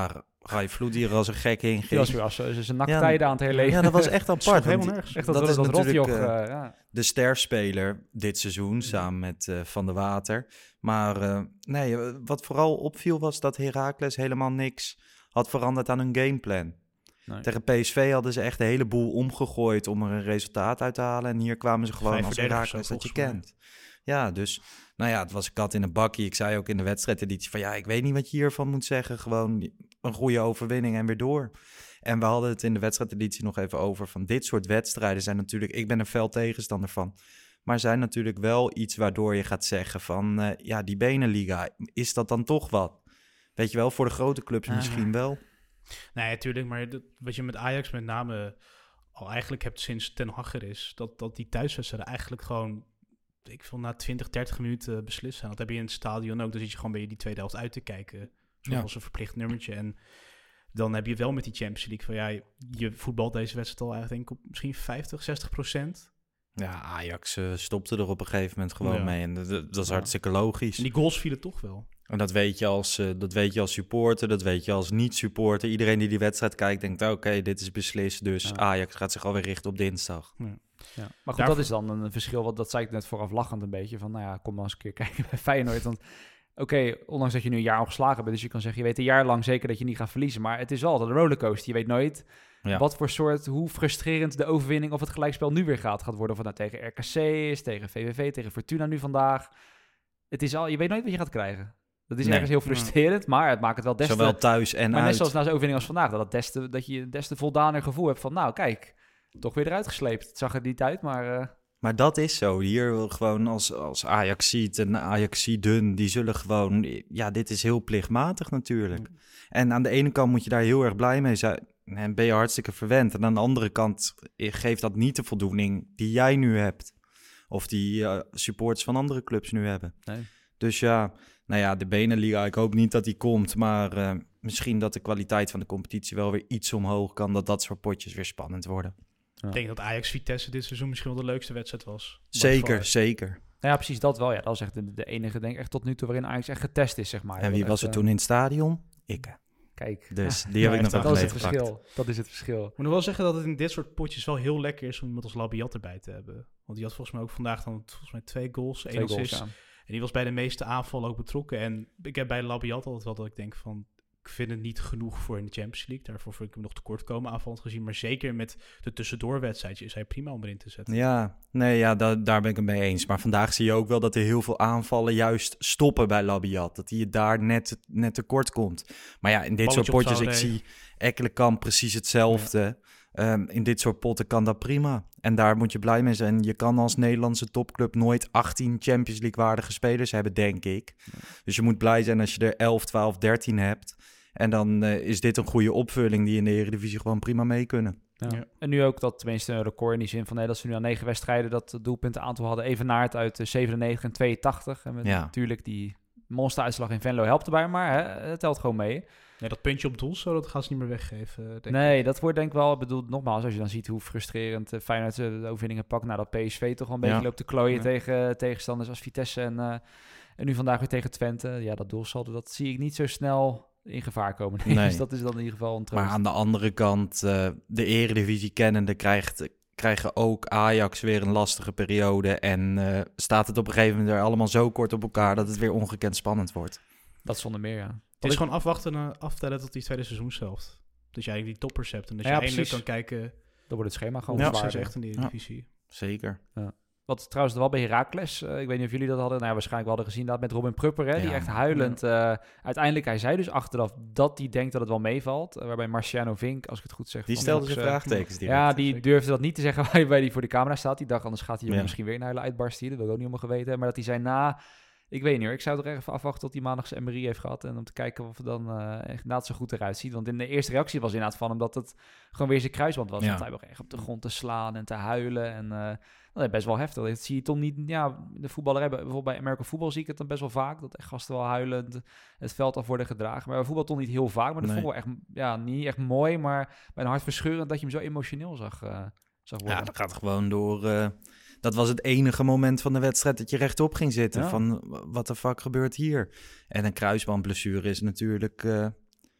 ga je vloedier als een gek heen. Die was weer als ze zijn naktijden aan het herleven. Ja, dat was echt apart. helemaal want nergens. Echt dat, dat dat, is dat natuurlijk, rotjoch. eh, Uh, ja. de sterspeler dit seizoen, samen met uh, Van der Water. Maar uh, nee, wat vooral opviel was dat Heracles helemaal niks had veranderd aan hun gameplan. Nee. Tegen P S V hadden ze echt een heleboel omgegooid om er een resultaat uit te halen. En hier kwamen ze gewoon als Heracles dat je kent. Ja, dus nou ja, het was een kat in een bakje. Ik zei ook in de wedstrijdeditie van ja, ik weet niet wat je hiervan moet zeggen. Gewoon een goede overwinning en weer door. En we hadden het in de wedstrijdeditie nog even over van dit soort wedstrijden zijn natuurlijk, ik ben een fel tegenstander van, maar zijn natuurlijk wel iets waardoor je gaat zeggen van uh, ja, die Beneliga, is dat dan toch wat? Weet je wel, voor de grote clubs uh. misschien wel. Nee, natuurlijk, maar dat, wat je met Ajax met name al eigenlijk hebt sinds Ten Hag er is, dat, dat die thuiswedstrijden eigenlijk gewoon, ik vond na twintig, dertig minuten beslist zijn. Dat heb je in het stadion ook, dan zit je gewoon bij die tweede helft uit te kijken, zoals ja. een verplicht nummertje. En dan heb je wel met die Champions League van ja, je voetbalt deze wedstrijd al eigenlijk op misschien vijftig, zestig procent. Ja, Ajax uh, stopte er op een gegeven moment gewoon ja. mee en dat, dat is ja. hartstikke logisch. En die goals vielen toch wel. En dat weet je als, uh, dat weet je als supporter, dat weet je als niet-supporter. Iedereen die die wedstrijd kijkt denkt, oké, okay, dit is beslist, dus ja. Ajax gaat zich alweer richten op dinsdag. Ja. Ja. Maar goed, Daarvoor... dat is dan een verschil, wat dat zei ik net vooraf lachend een beetje, van nou ja, kom maar eens een keer kijken bij Feyenoord, want oké, okay, ondanks dat je nu een jaar ongeslagen bent, dus je kan zeggen, je weet een jaar lang zeker dat je niet gaat verliezen, maar het is wel altijd een rollercoaster. Je weet nooit ja. wat voor soort, hoe frustrerend de overwinning of het gelijkspel nu weer gaat, gaat worden. Of het nou tegen R K C is, tegen V V V, tegen Fortuna nu vandaag. Het is al, je weet nooit wat je gaat krijgen. Dat is nee. ergens heel frustrerend, maar het maakt het wel des te... Zowel thuis en maar uit. net zoals na zo'n overwinning als vandaag, dat, het des te, dat je des te voldaner gevoel hebt van, nou kijk, toch weer eruit gesleept. Het zag er niet uit, maar... Uh... Maar dat is zo. Hier gewoon als, als Ajaxiet en Ajaxiden, die zullen gewoon... Ja, dit is heel plichtmatig natuurlijk. Mm. En aan de ene kant moet je daar heel erg blij mee zijn. En ben je hartstikke verwend. En aan de andere kant geeft dat niet de voldoening die jij nu hebt. Of die uh, supporters van andere clubs nu hebben. Nee. Dus ja, nou ja, de Beneliga, ik hoop niet dat die komt. Maar uh, misschien dat de kwaliteit van de competitie wel weer iets omhoog kan. Dat dat soort potjes weer spannend worden. Ja. Ik denk dat Ajax-Vitesse dit seizoen misschien wel de leukste wedstrijd was. Zeker, zeker. Nou ja, precies dat wel. Ja, dat is echt de, de enige, denk ik, echt tot nu toe waarin Ajax echt getest is, zeg maar. En wie was echt, er toen in het stadion? Ik. Kijk. Dus die heb ja, ik nog dat wel is het verschil. Dat is het verschil. Ik moet nog wel zeggen dat het in dit soort potjes wel heel lekker is om iemand als Labiat erbij te hebben. Want die had volgens mij ook vandaag dan volgens mij twee goals, twee één assist. Goals, ja. En die was bij de meeste aanvallen ook betrokken. En ik heb bij Labiat altijd wel dat ik denk van, ik vind het niet genoeg voor in de Champions League. Daarvoor vind ik hem nog tekort komen aanvallend gezien. Maar zeker met de tussendoorwedstrijdje is hij prima om erin te zetten. Ja, nee, ja, da- daar ben ik het mee eens. Maar vandaag zie je ook wel dat er heel veel aanvallen juist stoppen bij Labiat. Dat hij het daar net, net tekort komt. Maar ja, in dit Balletje soort potjes, ik zie Ekkelenkamp precies hetzelfde. Ja. Um, in dit soort potten kan dat prima. En daar moet je blij mee zijn. Je kan als Nederlandse topclub nooit achttien Champions League waardige spelers hebben, denk ik. Ja. Dus je moet blij zijn als je er elf, twaalf, dertien hebt. En dan uh, is dit een goede opvulling die in de Eredivisie gewoon prima mee kunnen. Ja. Ja. En nu ook dat tenminste een record in die zin van nee, dat ze nu aan negen wedstrijden dat doelpuntenaantal hadden evenaard uit uh, zevenennegentig en tweeëntachtig. En met ja. natuurlijk die monsteruitslag in Venlo helpt erbij, maar hè, het telt gewoon mee. Ja, dat puntje op doel, zo, dat gaan ze niet meer weggeven. Denk nee, ik. dat wordt denk ik wel, bedoel, nogmaals, als je dan ziet hoe frustrerend uh, Feyenoord de overwinningen pakt, nou dat P S V toch wel een beetje ja. loopt te klooien ja. tegen tegenstanders als Vitesse en, uh, en nu vandaag weer tegen Twente. Ja, dat doelsaldo, dat zie ik niet zo snel in gevaar komen. Nee. Nee. Dus dat is dan in ieder geval een troost. Maar aan de andere kant, uh, de Eredivisie kennende krijgt, krijgen ook Ajax weer een lastige periode. En uh, staat het op een gegeven moment er allemaal zo kort op elkaar dat het weer ongekend spannend wordt. Dat zonder meer, ja. Het is gewoon afwachten en aftellen tot die tweede seizoenshelft. Dat je eigenlijk die toppers hebt en dat je ja, eindelijk kan kijken. Dan wordt het schema gewoon ja, zwaarder. Echt in de Eredivisie. Ja, zeker. Ja. Wat trouwens wel bij Heracles, uh, ik weet niet of jullie dat hadden, nou ja, waarschijnlijk wel hadden gezien dat met Robin Prupper, hè, ja, die echt huilend, uh, uiteindelijk, hij zei dus achteraf dat hij denkt dat het wel meevalt, uh, waarbij Marciano Vink, als ik het goed zeg. Die stelde zijn uh, vraagtekens direct. Ja, die durfde dat niet te zeggen waarbij hij voor de camera staat. Die dacht, anders gaat hij ja. misschien weer een huilen uitbarsten hier, dat wil ik ook niet helemaal geweten, maar dat hij zei na, ik weet niet hoor, ik zou er even afwachten tot hij maandag zijn M R I heeft gehad en om te kijken of het dan uh, inderdaad zo goed eruit ziet. Want in de eerste reactie was inderdaad van hem dat het gewoon weer zijn kruisband was. Ja. Want hij begon echt op de grond te slaan en te huilen en uh, dat is best wel heftig. Dat zie je toch niet, ja, de voetballerij, bijvoorbeeld bij American Football zie ik het dan best wel vaak, dat echt gasten wel huilend het veld af worden gedragen. Maar bij voetbal toch niet heel vaak, maar dat nee. vond ik wel echt, ja, niet echt mooi, maar bijna hartverscheurend dat je hem zo emotioneel zag, uh, zag worden. Ja, dat gaat gewoon door... Uh... Dat was het enige moment van de wedstrijd dat je rechtop ging zitten. Ja. Van, wat de fuck gebeurt hier? En een kruisbandblessure is natuurlijk... Uh,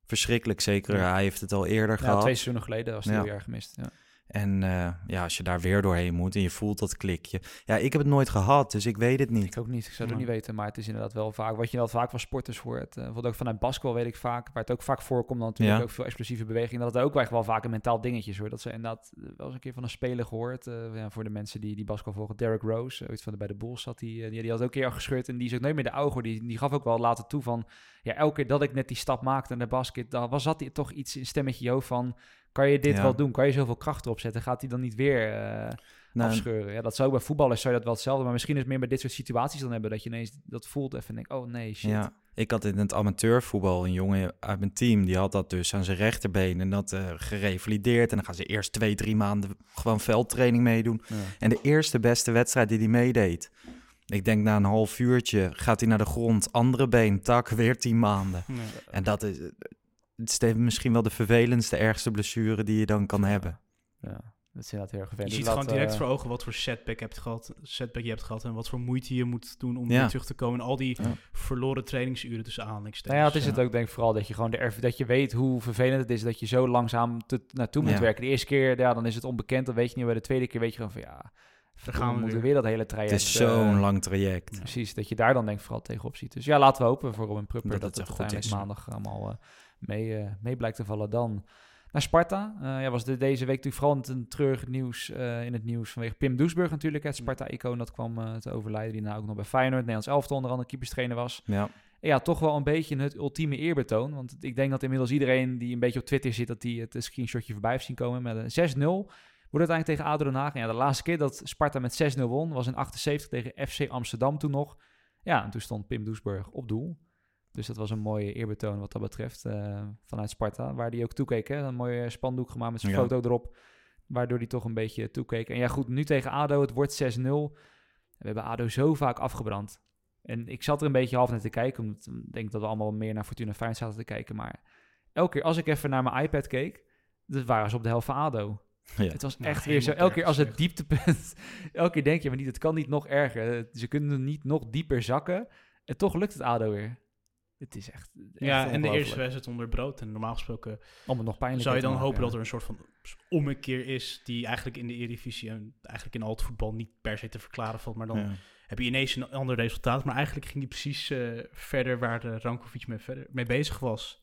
verschrikkelijk. Zeker, Ja. hij heeft het al eerder Ja, gehad. twee seizoenen geleden was hij Ja. heel erg gemist. Ja. En uh, ja, als je daar weer doorheen moet en je voelt dat klikje. Ja, ik heb het nooit gehad, dus ik weet het niet. Ik ook niet, ik zou het Nee. niet weten, maar het is inderdaad wel vaak, wat je inderdaad vaak van sporters hoort. Uh, bijvoorbeeld ook vanuit basketbal weet ik vaak, waar het ook vaak voorkomt, dan natuurlijk Ja. ook veel explosieve beweging, dat het ook echt wel vaak een mentaal dingetje is hoor. Dat ze inderdaad wel eens een keer van een speler gehoord, uh, ja, voor de mensen die, die basketbal volgen, Derrick Rose, ooit van de, bij de Bulls zat, die, die, die had ook een keer al gescheurd en die is ook nooit meer de oude, die, die gaf ook wel later toe van, ja, elke keer dat ik net die stap maakte naar de basket, dan was dat toch iets, een stemmetje in je hoofd van, kan je dit Ja. wel doen? Kan je zoveel kracht erop zetten? Gaat hij dan niet weer uh, Nou, afscheuren? Ja, dat zou bij voetballers zou je dat wel hetzelfde, maar misschien is het meer bij dit soort situaties dan hebben, dat je ineens dat voelt even en denkt, oh nee, shit. Ja, ik had in het amateurvoetbal een jongen uit mijn team, die had dat dus aan zijn rechterbeen en dat uh, gerevalideerd. En dan gaan ze eerst twee, drie maanden gewoon veldtraining meedoen. Ja. En de eerste beste wedstrijd die hij meedeed, ik denk na een half uurtje gaat hij naar de grond, andere been, tak, weer tien maanden. Nee. En dat is, het is misschien wel de vervelendste, ergste blessure die je dan kan hebben. Ja, dat is inderdaad heel erg Je vervelend. ziet Dus gewoon dat, direct uh, voor ogen wat voor setback, hebt gehad, setback je hebt gehad en wat voor moeite je moet doen om Ja. weer terug te komen. En al die Ja. verloren trainingsuren tussen aanhalingstekens. Nou ja, het is Ja. het ook denk ik vooral dat je gewoon de erv- dat je weet hoe vervelend het is dat je zo langzaam te, naartoe moet Ja. werken. De eerste keer, ja, dan is het onbekend, dan weet je niet. Bij de tweede keer weet je gewoon van ja, Daar gaan we moeten weer. weer dat hele traject. Het is uh, zo'n lang traject. Precies, dat je daar dan denk ik vooral tegenop ziet. Dus ja, laten we hopen voor Robin Prupper Dat dat, het het goed uiteindelijk is. maandag allemaal uh, mee, uh, mee blijkt te vallen dan. Naar Sparta. Uh, ja, was de, deze week natuurlijk vooral een treurig nieuws uh, in het nieuws vanwege Pim Doesburg natuurlijk. Het Sparta-icoon dat kwam uh, te overlijden. Die nou ook nog bij Feyenoord, Nederlands elftal onder andere keeperstrainer was. Ja. En ja, toch wel een beetje het ultieme eerbetoon. Want ik denk dat inmiddels iedereen die een beetje op Twitter zit, dat die het screenshotje voorbij heeft zien komen met een zes nul. Wordt uiteindelijk tegen A D O Den Haag. En ja, de laatste keer dat Sparta met zes nul won was in achtenzeventig tegen F C Amsterdam toen nog. Ja, en toen stond Pim Doesburg op doel. Dus dat was een mooie eerbetoon wat dat betreft uh, vanuit Sparta. Waar die ook toekeek. Hè? Een mooie spandoek gemaakt met zijn Ja. foto erop. Waardoor die toch een beetje toekeek. En ja goed, nu tegen A D O, het wordt zes nul. We hebben A D O zo vaak afgebrand. En ik zat er een beetje half naar te kijken. Omdat ik denk dat we allemaal meer naar Fortuna Feyenoord zaten te kijken. Maar elke keer als ik even naar mijn iPad keek, dat waren ze op de helft van A D O. Ja. Het was Nou, echt weer zo. helemaal Elke keer als het slecht. dieptepunt. Elke keer denk je, maar niet, het kan niet nog erger. Ze kunnen niet nog dieper zakken. En toch lukt het A D O weer. Het is echt. echt Ja, en de ongelooflijk. eerste wedstrijd onder brood. En normaal gesproken Om het nog pijnlijk zou je te dan maken, hopen ja. dat er een soort van ommekeer is die eigenlijk in de Eredivisie en eigenlijk in al het voetbal niet per se te verklaren valt. Maar dan Ja. heb je ineens een ander resultaat. Maar eigenlijk ging die precies uh, verder waar de Rankovic mee, verder, mee bezig was.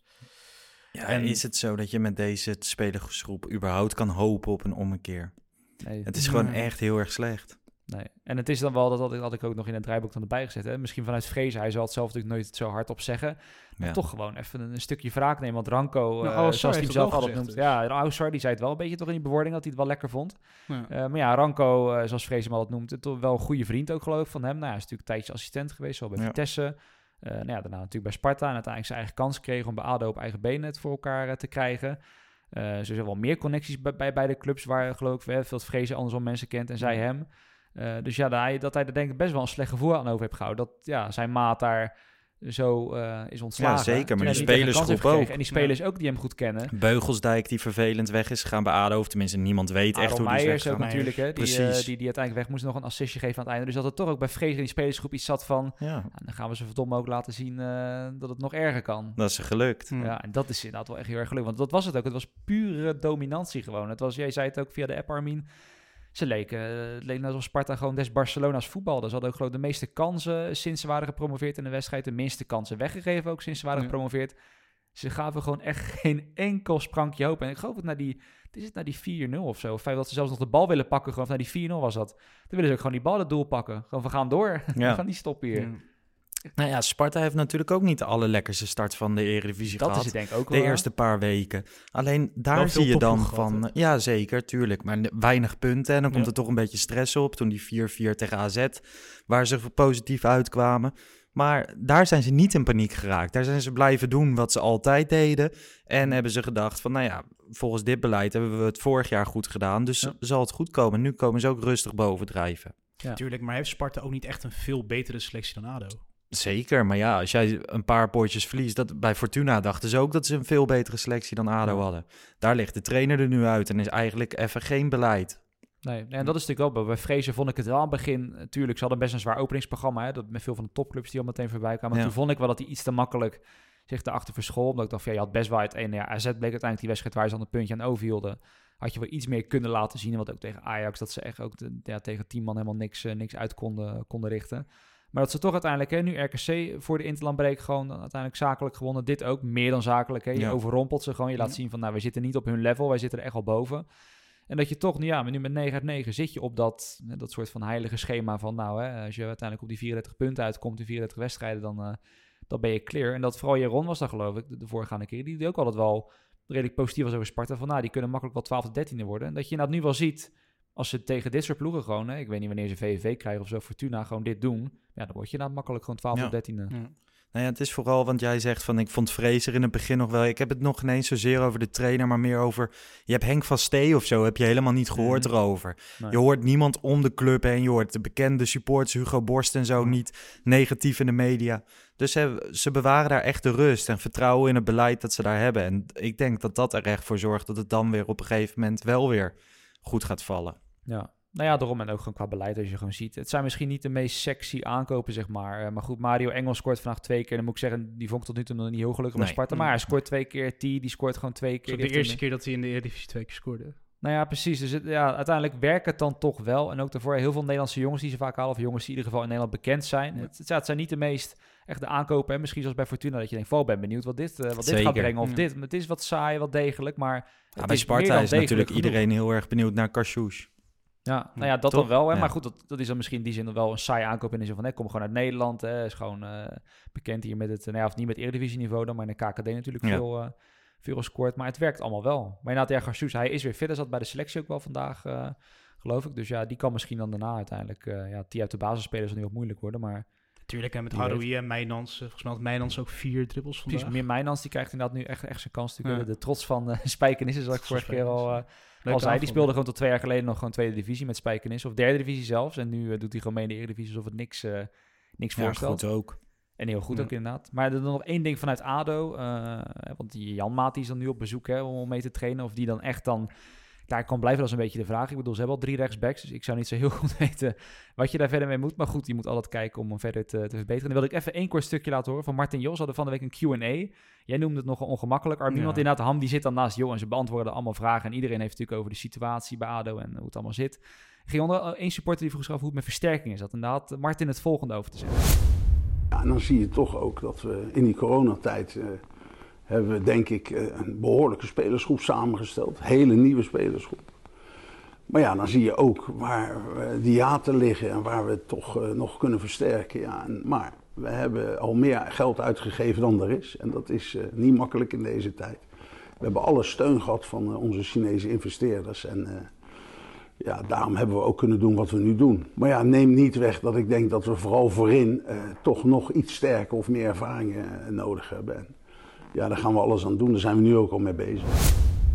Ja, En- en is het zo dat je met deze spelersgroep überhaupt kan hopen op een ommekeer? Nee, Het is Nee. gewoon echt heel erg slecht. nee. En het is dan wel, dat had ik, had ik ook nog in het draaiboek dan erbij gezet. Hè? Misschien vanuit vrezen. Hij zal het zelf natuurlijk nooit zo hardop zeggen. Maar Ja. toch gewoon even een, een stukje wraak nemen. Want Ranko, Nou, uh, Al-Assar zoals hij hem heeft zelf het wel altijd noemt. gezegd, dus. Ja, Al-Assar, die zei het wel een beetje toch in die bewoording dat hij het wel lekker vond. Ja. Uh, maar ja, Ranko, uh, zoals Vrees hem altijd noemt, het toch wel een goede vriend ook geloof ik van hem. Nou, hij is natuurlijk een tijdje assistent geweest, zo bij Ja. Vitesse. Uh, nou ja, daarna natuurlijk bij Sparta. En uiteindelijk zijn eigen kans kreeg om bij A D O op eigen benen het voor elkaar uh, te krijgen. Uh, er zijn wel meer connecties bij, bij beide clubs waar geloof ik veel Vrezen andersom mensen kent en zij hem. Uh, dus ja, dat hij, dat hij er denk ik best wel een slecht gevoel aan over heeft gehouden. Dat ja, zijn maat daar zo uh, is ontslagen. Ja, zeker, maar Toen die hij niet echt een kans spelersgroep heeft gekregen. ook. En die spelers ook die hem goed kennen. Beugelsdijk die vervelend weg is gegaan bij A D O. Of tenminste, niemand weet echt Aaron hoe die is Meijers ook weggegaan. natuurlijk, hè, die, uh, Precies. die, die uiteindelijk weg moest nog een assistje geven aan het einde. Dus dat het toch ook bij Vrezen in die spelersgroep iets zat van, Ja, nou, dan gaan we ze verdomme ook laten zien uh, dat het nog erger kan. dat is er gelukt. Hm. Ja, en dat is inderdaad wel echt heel erg gelukkig. Want dat was het ook. Het was pure dominantie gewoon. Het was, jij zei het ook via de app, Armin. Ze leken, uh, het leek net alsof Sparta gewoon des Barcelona's voetbalde. Ze hadden ook geloof ik de meeste kansen sinds ze waren gepromoveerd in de wedstrijd. De minste kansen weggegeven ook sinds ze waren Ja. gepromoveerd. Ze gaven gewoon echt geen enkel sprankje hoop. En ik geloof het naar die, is het naar die vier nul of zo. Of dat ze zelfs nog de bal willen pakken. Gewoon naar die vier nul was dat. Toen willen ze ook gewoon die bal het doel pakken. Gewoon, we gaan door. Ja. We gaan niet stoppen hier. Ja. Nou ja, Sparta heeft natuurlijk ook niet de allerlekkerste start van de Eredivisie Dat gehad. is het denk ik ook wel. De hè? eerste paar weken. Alleen daar Wel veel zie je dan topploeg gehad, van... hè? Ja, zeker, tuurlijk. Maar weinig punten. En dan komt Ja. er toch een beetje stress op. Toen die vier vier tegen A Z, waar ze positief uitkwamen. Maar daar zijn ze niet in paniek geraakt. Daar zijn ze blijven doen wat ze altijd deden. En hebben ze gedacht van, nou ja, volgens dit beleid hebben we het vorig jaar goed gedaan. Dus Ja. zal het goed komen. Nu komen ze ook rustig bovendrijven. Ja. Tuurlijk, maar heeft Sparta ook niet echt een veel betere selectie dan A D O? Zeker, maar ja, als jij een paar potjes verliest... Dat, bij Fortuna dachten ze ook dat ze een veel betere selectie dan A D O Ja. hadden. Daar ligt de trainer er nu uit en is eigenlijk even geen beleid. Nee, en dat is natuurlijk wel... Bij Vrezen vond ik het wel aan het begin... Natuurlijk, ze hadden best een zwaar openingsprogramma. Hè, dat met veel van de topclubs die al meteen voorbij kwamen. Ja. Toen vond ik wel dat hij iets te makkelijk zich daarachter verschool. Omdat ik dacht, van, ja, je had best wel uit een ja, A Z bleek uiteindelijk die wedstrijd waar ze dan een puntje aan overhielden. Had je wel iets meer kunnen laten zien. Want ook tegen Ajax, dat ze echt ook de, ja, tegen tien man helemaal niks, uh, niks uit konden, konden richten. Maar dat ze toch uiteindelijk, hè, nu R K C voor de interlandbreek gewoon uiteindelijk zakelijk gewonnen. Dit ook, meer dan zakelijk. Hè. Je ja. overrompelt ze gewoon. Je laat ja. zien van, nou, we zitten niet op hun level. Wij zitten er echt al boven. En dat je toch, ja, maar nu met negen uit negen zit je op dat, dat soort van heilige schema van, nou, hè, als je uiteindelijk op die vierendertig punten uitkomt in vierendertig wedstrijden, dan, uh, dan ben je clear. En dat vooral Jeroen was daar, geloof ik, de, de voorgaande keer, die, die ook altijd wel redelijk positief was over Sparta. Van, nou, die kunnen makkelijk wel twaalfde, dertiende worden. En dat je inderdaad nu wel ziet, als ze tegen dit soort ploegen gewoon, hè, ik weet niet wanneer ze V V V krijgen of zo, Fortuna, gewoon dit doen, ja, dan word je inderdaad makkelijk gewoon twaalfde, dertiende. Ja. Nou ja, het is vooral, want jij zegt van, ik vond Fraser in het begin nog wel, ik heb het nog ineens zozeer over de trainer, maar meer over, je hebt Henk van Stee of zo, heb je helemaal niet gehoord mm. erover. Nee. Je hoort niemand om de club heen, je hoort de bekende supporters, Hugo Borst en zo, niet negatief in de media. Dus ze, ze bewaren daar echt de rust en vertrouwen in het beleid dat ze daar hebben. En ik denk dat dat er echt voor zorgt dat het dan weer op een gegeven moment wel weer goed gaat vallen. Ja. Nou ja, daarom en ook gewoon qua beleid als je gewoon ziet. Het zijn misschien niet de meest sexy aankopen, zeg maar. Uh, maar goed, Mario Engels scoort vandaag twee keer. Dan moet ik zeggen, die vond ik tot nu toe nog niet heel gelukkig nee. bij Sparta. Maar hij scoort twee keer. T, die scoort gewoon twee keer. Zo de eerste keer dat hij in de Eredivisie twee keer scoorde. Nou ja, precies. Dus het, ja, uiteindelijk werkt het dan toch wel. En ook daarvoor heel veel Nederlandse jongens die ze vaak halen, of jongens die in ieder geval in Nederland bekend zijn. Ja. Het, het, ja, het zijn niet de meest echte aankopen. Hè? Misschien zoals bij Fortuna, dat je denkt, oh, ben benieuwd wat dit, uh, wat dit gaat brengen. Of ja. dit. Het is wat saai, wat degelijk, maar ja, bij Sparta is natuurlijk genoeg. Iedereen heel erg benieuwd naar Karsjoes. Ja, nou ja, dat Toch? dan wel. Hè? Ja. Maar goed, dat, dat is dan misschien in die zin wel een saai aankoop in de zin van, hè, kom gewoon uit Nederland. Hè, is gewoon uh, bekend hier met het, nou ja, of niet met Eredivisie niveau dan, maar in de K K D natuurlijk ja. veel, uh, veel gescoord. Maar het werkt allemaal wel. Maar inderdaad, ja, Garçous, hij is weer fit. Hij zat bij de selectie ook wel vandaag, uh, geloof ik. Dus ja, die kan misschien dan daarna uiteindelijk, uh, ja, die uit de basisspelers zal nu wat moeilijk worden, maar... Natuurlijk, en met Haroui en Mijnans, volgens mij had Mijnans ook vier dribbels vandaag. Precies, meer Mijnans, die krijgt inderdaad nu echt, echt zijn kans. Ja. De, de trots van uh, Spijkenissen, zoals ik vorige keer al... Uh, Al zei, die speelde gewoon tot twee jaar geleden nog gewoon tweede divisie met Spijkenis. Of derde divisie zelfs. En nu uh, doet hij gewoon mee in de Eredivisie alsof het niks, uh, niks ja, voorstelt. Goed ook. En heel goed ja. ook inderdaad. Maar er is nog één ding vanuit A D O. Uh, want die Jan Maat die is dan nu op bezoek hè, om mee te trainen. Of die dan echt dan... Daar kan blijven, dat is een beetje de vraag. Ik bedoel, ze hebben al drie rechtsbacks. Dus ik zou niet zo heel goed weten wat je daar verder mee moet. Maar goed, je moet altijd kijken om hem verder te, te verbeteren. Dan wilde ik even één kort stukje laten horen van Martin Jos. Hadden van de week een Q en A. Jij noemde het nogal ongemakkelijk. Armin, ja. want inderdaad, Ham die zit dan naast Jo en ze beantwoorden allemaal vragen. En iedereen heeft natuurlijk over de situatie bij A D O en hoe het allemaal zit. Er ging onder één supporter die vroeg zich af hoe het met versterking is. Dat inderdaad Martin het volgende over te zeggen. Ja, en dan zie je toch ook dat we in die coronatijd... Uh, hebben we denk ik een behoorlijke spelersgroep samengesteld. Hele nieuwe spelersgroep. Maar ja, dan zie je ook waar uh, die hiaten liggen en waar we het toch uh, nog kunnen versterken. Ja, en, maar we hebben al meer geld uitgegeven dan er is. En dat is uh, niet makkelijk in deze tijd. We hebben alle steun gehad van uh, onze Chinese investeerders. En uh, ja, daarom hebben we ook kunnen doen wat we nu doen. Maar ja, neem niet weg dat ik denk dat we vooral voorin uh, toch nog iets sterker of meer ervaringen uh, nodig hebben. En ja, daar gaan we alles aan doen. Daar zijn we nu ook al mee bezig.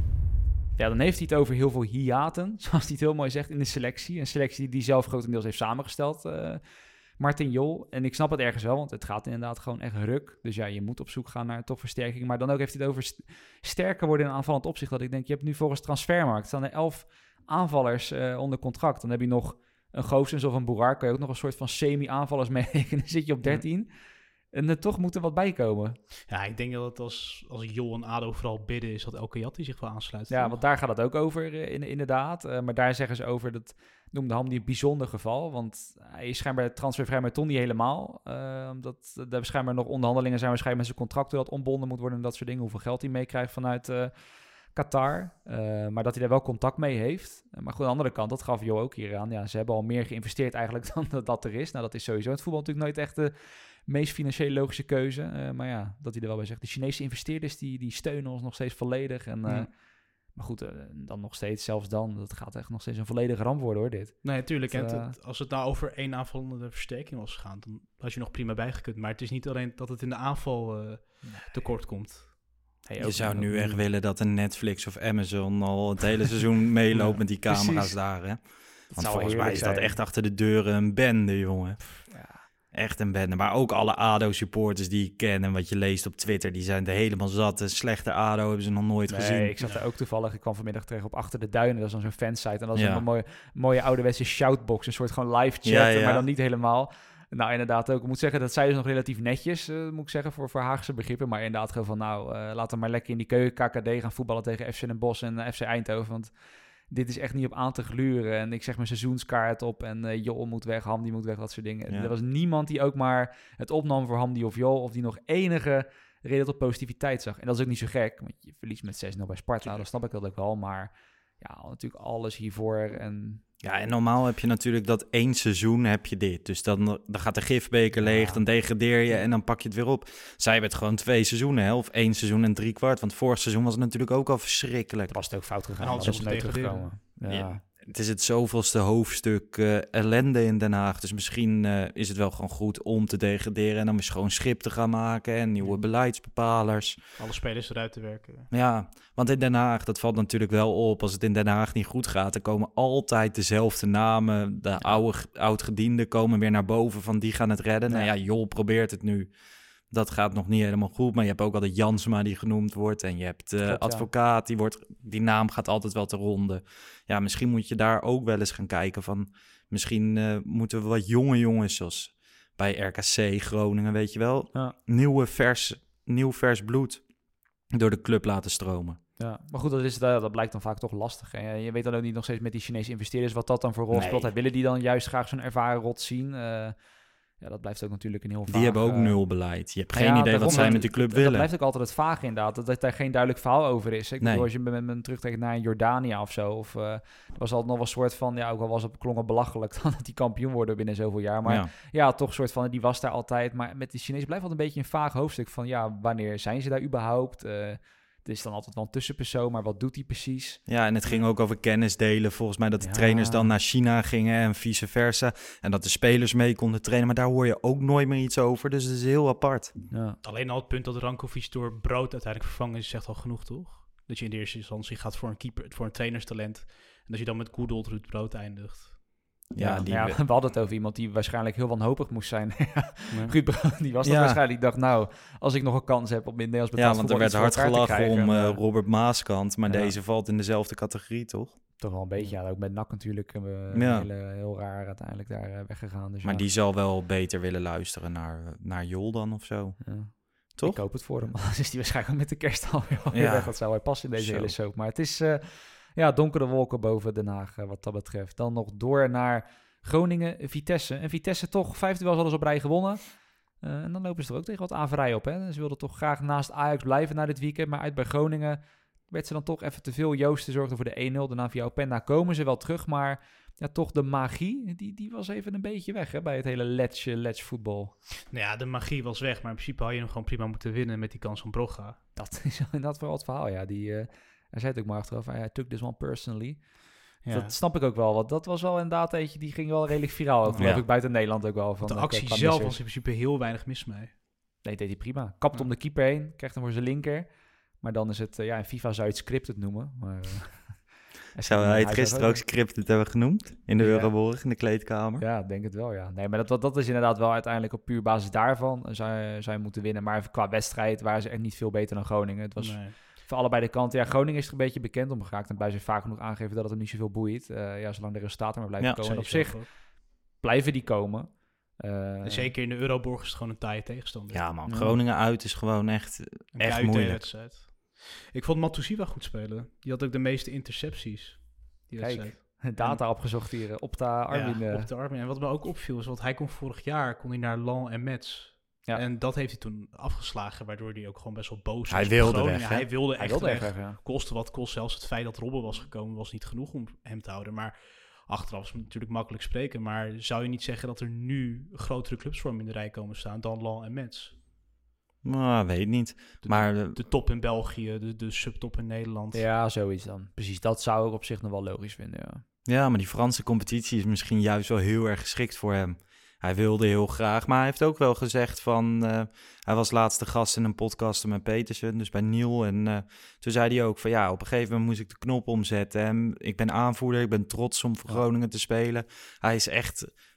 Ja, dan heeft hij het over heel veel hiaten, zoals hij het heel mooi zegt, in de selectie. Een selectie die hij zelf grotendeels heeft samengesteld, uh, Martin Jol. En ik snap het ergens wel, want het gaat inderdaad gewoon echt ruk. Dus ja, je moet op zoek gaan naar topversterking. Maar dan ook heeft hij het over st- sterker worden in aanvallend opzicht. Dat ik denk, je hebt nu volgens Transfermarkt, staan er elf aanvallers uh, onder contract. Dan heb je nog een Goossens of een Boerar, kan je ook nog een soort van semi-aanvallers meerekenen. Dan zit je op dertien. En er toch moet er wat bij komen. Ja, ik denk dat het als, als Jol en A D O vooral bidden is dat El Kayati zich wel aansluit. Ja, want daar gaat het ook over in, inderdaad. Uh, maar daar zeggen ze over, dat noemde Ham die een bijzonder geval. Want hij is schijnbaar transfervrij, maar toch niet helemaal. Uh, omdat er schijnbaar nog onderhandelingen zijn waarschijnlijk met zijn contracten dat ontbonden moet worden en dat soort dingen. Hoeveel geld hij meekrijgt vanuit uh, Qatar. Uh, maar dat hij daar wel contact mee heeft. Uh, maar goed, aan de andere kant, dat gaf Jo ook hier aan. Ja, ze hebben al meer geïnvesteerd eigenlijk dan dat, dat er is. Nou, dat is sowieso het voetbal natuurlijk nooit echt de meest financieel logische keuze. Uh, maar ja, dat hij er wel bij zegt. De Chinese investeerders, die, die steunen ons nog steeds volledig. En, uh, ja. Maar goed, uh, dan nog steeds, zelfs dan, dat gaat echt nog steeds een volledige ramp worden, hoor, dit. Nee, natuurlijk. Uh, en het, als het nou over één aanvallende versterking was gegaan, dan had je nog prima bijgekund. Maar het is niet alleen dat het in de aanval uh, nee. tekort komt. Hey, je zou nu echt willen dat een Netflix of Amazon al het hele seizoen meeloopt ja, met die camera's precies. daar, hè? Want volgens mij is zijn. dat echt achter de deuren een bende, jongen. Ja. Echt een bende. Maar ook alle A D O-supporters die ik ken en wat je leest op Twitter, die zijn er helemaal zat. Een slechte A D O hebben ze nog nooit nee, gezien. Ik zat daar ook toevallig. Ik kwam vanmiddag terecht op Achter de Duinen. Dat is dan zo'n fansite. En dat is ja. een mooie, mooie ouderwetse shoutbox. Een soort gewoon live chatten, ja, ja. maar dan niet helemaal. Nou, inderdaad ook. Ik moet zeggen, dat zij dus nog relatief netjes, uh, moet ik zeggen, voor, voor Haagse begrippen. Maar inderdaad gewoon van, nou, uh, laten we maar lekker in die keuken K K D gaan voetballen tegen F C Den Bosch en uh, F C Eindhoven. Want dit is echt niet op aan te gluren. En ik zeg mijn seizoenskaart op en uh, Jol moet weg, Hamdi moet weg, dat soort dingen. Ja. Er was niemand die ook maar het opnam voor Hamdi of Jol, of die nog enige reden tot positiviteit zag. En dat is ook niet zo gek, want je verliest met zes nul bij Sparta, dat snap ik dat ook wel. Maar ja, natuurlijk alles hiervoor en... Ja, en normaal heb je natuurlijk dat één seizoen heb je dit. Dus dan, dan gaat de gifbeker Ja. leeg, dan degradeer je en dan pak je het weer op. Zij hebben het gewoon twee seizoenen, hè? Of één seizoen en drie kwart. Want vorig seizoen was het natuurlijk ook al verschrikkelijk. Was het ook fout gegaan. En hadden Dat ze is moeten nooit degraderen. teruggekomen. Ja. Ja. Het is het zoveelste hoofdstuk uh, ellende in Den Haag. Dus misschien uh, is het wel gewoon goed om te degraderen en dan weer schoon schip te gaan maken en nieuwe beleidsbepalers. Alle spelers eruit te werken. Ja, want in Den Haag, dat valt natuurlijk wel op. Als het in Den Haag niet goed gaat, dan komen altijd dezelfde namen. De oude, oud-gedienden komen weer naar boven van die gaan het redden. Ja. Nou ja, Jol probeert het nu. Dat gaat nog niet helemaal goed. Maar je hebt ook altijd Jansma die genoemd wordt. En je hebt uh, Klopt, ja. advocaat, die, wordt, die naam gaat altijd wel te ronde. Ja, misschien moet je daar ook wel eens gaan kijken van... Misschien uh, moeten we wat jonge jongens zoals bij R K C, Groningen, weet je wel. Ja. Nieuwe vers, nieuw vers bloed door de club laten stromen. Ja, maar goed, dat, is, dat, dat blijkt dan vaak toch lastig. Hè? Je weet dan ook niet nog steeds met die Chinese investeerders wat dat dan voor rol Nee. speelt. Willen die dan juist graag zo'n ervaren rot zien? Uh, ja, dat blijft ook natuurlijk een heel vaag... Die hebben ook uh, nul beleid. Je hebt geen ja, idee daarom, wat zij dat- met die club dat, willen. Dat blijft ook altijd het vaag inderdaad, dat, dat daar geen duidelijk verhaal over is. Ik Nee. bedoel, als je met me terugtrekt naar Jordanië of zo, of uh, er was altijd nog wel een soort van, ja, ook al was het klonk het belachelijk dan dat die kampioen worden binnen zoveel jaar. Maar ja, Ja. toch een soort van, die was daar altijd. Maar met die Chinezen blijft altijd een beetje een vaag hoofdstuk van, ja, wanneer zijn ze daar überhaupt? Uh, er is dan altijd wel een tussenpersoon, maar wat doet die precies? ja, en het ging ook over kennis delen. Volgens mij dat de Ja. trainers dan naar China gingen en vice versa. En dat de spelers mee konden trainen. Maar daar hoor je ook nooit meer iets over. Dus het is heel apart. Ja. Alleen al het punt dat Rankovic door Brood uiteindelijk vervangen is, zegt al genoeg, toch? Dat je in de eerste instantie gaat voor een keeper, voor een trainerstalent. En dat je dan met Goedelt Ruud Brood eindigt. Ja, Ja, die ja, we- we hadden het over iemand die waarschijnlijk heel wanhopig moest zijn. Ja. Ruud Brood, die was dat Ja. waarschijnlijk. Die dacht, nou, als ik nog een kans heb om in Nederlands Ja, betaald want er voetbal werd iets hard voor elkaar te gelachen om krijgen, uh, en, Robert Maaskant. Maar ja. deze valt in dezelfde categorie, toch? toch wel een beetje, ja, ook met N A C natuurlijk uh, Ja. heel, uh, heel raar uiteindelijk daar uh, weggegaan. Dus Maar ja, die zal wel beter willen luisteren naar, naar Jol dan of zo. ja. Toch? Ik hoop het voor hem, anders is die waarschijnlijk met de kerst alweer alweer Ja. weg. Dat zou hij passen in deze Zo. hele soap. Maar het is uh, ja, donkere wolken boven Den Haag uh, wat dat betreft. Dan nog door naar Groningen, Vitesse. En Vitesse toch, vijf duels hadden ze op rij gewonnen. Uh, en dan lopen ze er ook tegen wat averij op. Hè? Ze wilden toch graag naast Ajax blijven na dit weekend. Maar uit bij Groningen werd ze dan toch even te veel. Joosten zorgde voor de een nul. Daarna via Openda komen ze wel terug. Maar ja, toch de magie, die, die was even een beetje weg hè, bij het hele Letje, Letje voetbal. Nou ja, de magie was weg, maar in principe had je hem gewoon prima moeten winnen met die kans van Brogga. Dat is inderdaad vooral het verhaal. Ja, die, uh, hij zei het ook maar achteraf. I took this one personally. Ja. Dat snap ik ook wel. Want dat was wel inderdaad eentje, die ging wel redelijk viraal. Ook, geloof Ja. ik buiten Nederland ook wel. Van de uh, actie qua zelf missers. was in principe heel weinig mis mee. Nee, deed hij prima. Kapt Ja. om de keeper heen, krijgt hem voor zijn linker. Maar dan is het, uh, ja, in FIFA zou je het scripted noemen. Maar, uh, Zou hij het zou gisteren ook scripted hebben genoemd? In de Ja. Euroborg, in de kleedkamer? Ja, ik denk het wel, ja. Nee, maar dat, dat, dat is inderdaad wel uiteindelijk op puur basis daarvan zou, zou je moeten winnen. Maar qua wedstrijd waren ze echt niet veel beter dan Groningen. Het was Nee. voor allebei de kanten. Ja, Groningen is er een beetje bekend om geraakt. En blijven ze vaak genoeg aangeven dat het hem niet zoveel boeit. Uh, ja, zolang de resultaten maar blijven Ja, komen. En op Sowieso zich ook. blijven die komen. Uh, En zeker in de Euroborg is het gewoon een taaie tegenstander. Ja man, Ja. Groningen uit is gewoon echt... Een echt K U T moeilijk. wedstrijd. Ik vond Matusiwa goed spelen. Die had ook de meeste intercepties. Die Kijk, wedstrijd. data opgezocht hier. uh, Opta Armin. Ja, uh, op de Armin. En wat me ook opviel is, want hij kon vorig jaar kon hij naar Lan en Metz. Ja. En dat heeft hij toen afgeslagen, waardoor hij ook gewoon best wel boos was. Hij op wilde Groningen. weg, hè? Hij wilde hij echt wilde weg. echt weg, ja. Koste wat kost. Zelfs het feit dat Robben was gekomen was niet genoeg om hem te houden. Maar achteraf is het natuurlijk makkelijk spreken. Maar zou je niet zeggen dat er nu grotere clubs voor hem in de rij komen staan dan Lan en Metz? Nou, weet niet. De, Maar de, de top in België, de, de subtop in Nederland. Ja, zoiets dan. Precies, dat zou ik op zich nog wel logisch vinden, ja. ja, maar die Franse competitie is misschien juist wel heel erg geschikt voor hem. Hij wilde heel graag, maar hij heeft ook wel gezegd van... Uh, hij was laatste gast in een podcast met Petersen, dus bij Niel. En uh, toen zei hij ook van ja, op een gegeven moment moest ik de knop omzetten. En ik ben aanvoerder, ik ben trots om voor Groningen te spelen. Hij is echt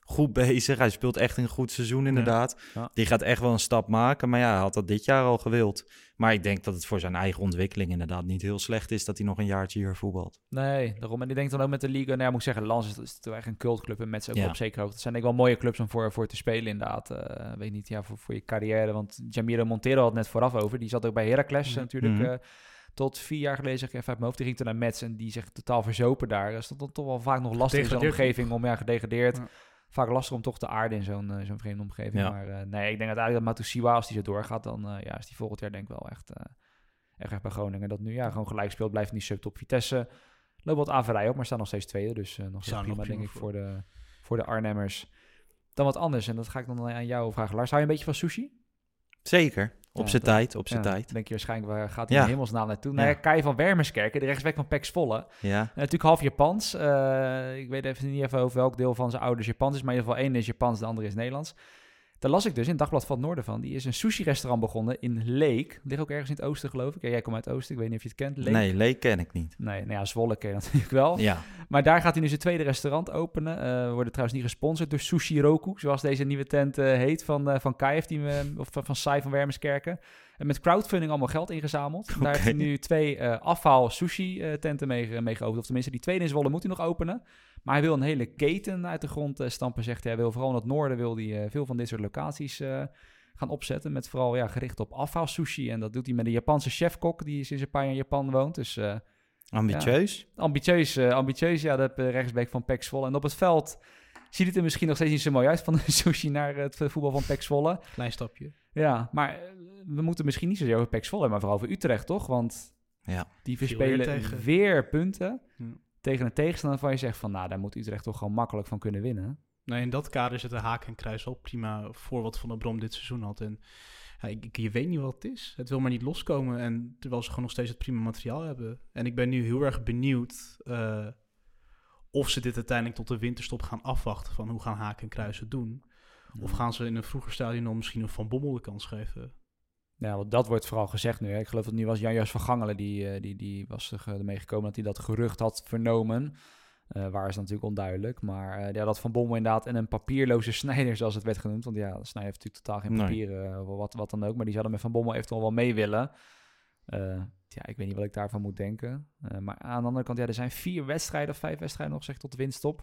goed bezig. Hij speelt echt een goed seizoen inderdaad. Ja. Ja. Die gaat echt wel een stap maken. Maar ja, hij had dat dit jaar al gewild. Maar ik denk dat het voor zijn eigen ontwikkeling inderdaad niet heel slecht is dat hij nog een jaartje hier voetbalt. Nee, daarom. En ik denk dan ook met de Liga, nou ja, moet ik zeggen, Lens is, is toch echt een cultclub en met ze ook Ja. op zekere hoogte. Het zijn denk ik wel mooie clubs om voor, voor te spelen inderdaad. Uh, weet niet, ja, voor, voor je carrière. Want Jamiro Montero had net vooraf over. Die zat ook bij Heracles Ja. natuurlijk Mhm. uh, tot vier jaar geleden, zeg ik even uit mijn hoofd. Die ging toen naar Metz en die zegt totaal verzopen daar. Dat is dan toch wel vaak nog lastig in zo'n Gedegradeerd. omgeving om, ja, gedegradeerd. Ja. Vaak lastig om toch te aarden in zo'n, uh, zo'n vreemde omgeving. Ja. Maar uh, nee, ik denk uiteindelijk dat Matusiwa, als die zo doorgaat, dan uh, ja, is die volgend jaar denk ik wel echt... Uh, Echt, echt bij Groningen. Dat nu ja, gewoon gelijk speelt, blijft in die subtop. Vitesse loopt wat averij op, maar staan nog steeds tweede. Dus uh, nog steeds Staan prima, nog denk prima ik, voor de, voor de Arnhemmers. Dan wat anders, en dat ga ik dan aan jou vragen. Lars, hou je een beetje van sushi? Zeker, op Ja, zijn dat- tijd, op zijn Ja, tijd. denk je waarschijnlijk, waar gaat hij Ja. in hemelsnaam naartoe? Ja. Nou ja, Kai van Wermerskerken, de rechtsback van P E C Zwolle. Ja, Uh, natuurlijk half Japans. Uh, ik weet even niet even over welk deel van zijn ouders Japans is, maar in ieder geval één is Japans, de andere is Nederlands. Daar las ik dus in het Dagblad van het Noorden van. Die is een sushi-restaurant begonnen in Leek. Ligt ook ergens in het oosten, geloof ik. Ja, jij komt uit het oosten, ik weet niet of je het kent. Leek. nee, Leek ken ik niet. Nee, nou ja, Zwolle ken je natuurlijk wel. Ja, Maar daar gaat hij nu zijn tweede restaurant openen. Uh, we worden trouwens niet gesponsord door Sushi Roku, zoals deze nieuwe tent uh, heet van, uh, van Kai, heeft die, uh, of van, van Sai van Wermerskerken. En met crowdfunding allemaal geld ingezameld. Okay. Daar heeft hij nu twee uh, afhaal sushi uh, tenten mee, mee geopend. Of tenminste, die tweede in Zwolle moet hij nog openen. Maar hij wil een hele keten uit de grond uh, stampen, zegt hij. Hij wil vooral in het noorden wil hij, uh, veel van dit soort locaties uh, gaan opzetten. Met vooral ja, gericht op afhaal sushi. En dat doet hij met een Japanse chefkok die sinds een paar jaar in Japan woont. Dus... Uh, ambitieus. Ja, ambitieus, uh, ambitieus, ja, dat uh, rechtsback van P E C Zwolle. En op het veld ziet het er misschien nog steeds niet zo mooi uit van de sushi naar het voetbal van P E C Zwolle. Klein stapje. Ja, maar uh, we moeten misschien niet zozeer over P E C Zwolle, maar vooral over Utrecht, toch? Want Ja. die Veel verspelen weer weer, tegen. weer punten Ja. tegen een tegenstander waarvan je zegt van, nou, daar moet Utrecht toch gewoon makkelijk van kunnen winnen. Nou, in dat kader zit de haak en kruis wel prima voor wat Van der Brom dit seizoen had. En ja, ik, ik- je weet niet wat het is. Het wil maar niet loskomen. En terwijl ze gewoon nog steeds het prima materiaal hebben. En ik ben nu heel erg benieuwd uh, of ze dit uiteindelijk tot de winterstop gaan afwachten. Van hoe gaan haak en kruis het doen? Of gaan ze in een vroeger stadium dan misschien een Van Bommel de kans geven? Ja, want dat wordt vooral gezegd nu. Hè. Ik geloof dat het nu was Jan-Jas van Gangelen, die, uh, die, die was er, uh, ermee gekomen dat hij dat gerucht had vernomen. Uh, waar is natuurlijk onduidelijk. Maar uh, ja, dat Van Bommel inderdaad en een papierloze Snijder, zoals het werd genoemd. Want ja, Snijder heeft natuurlijk totaal geen Nee. papieren, uh, wat, wat dan ook. Maar die zouden met Van Bommel eventueel wel mee willen. Uh, ja, ik weet niet wat ik daarvan moet denken. Uh, maar aan de andere kant, ja, er zijn vier wedstrijden of vijf wedstrijden nog, zeg tot de winststop.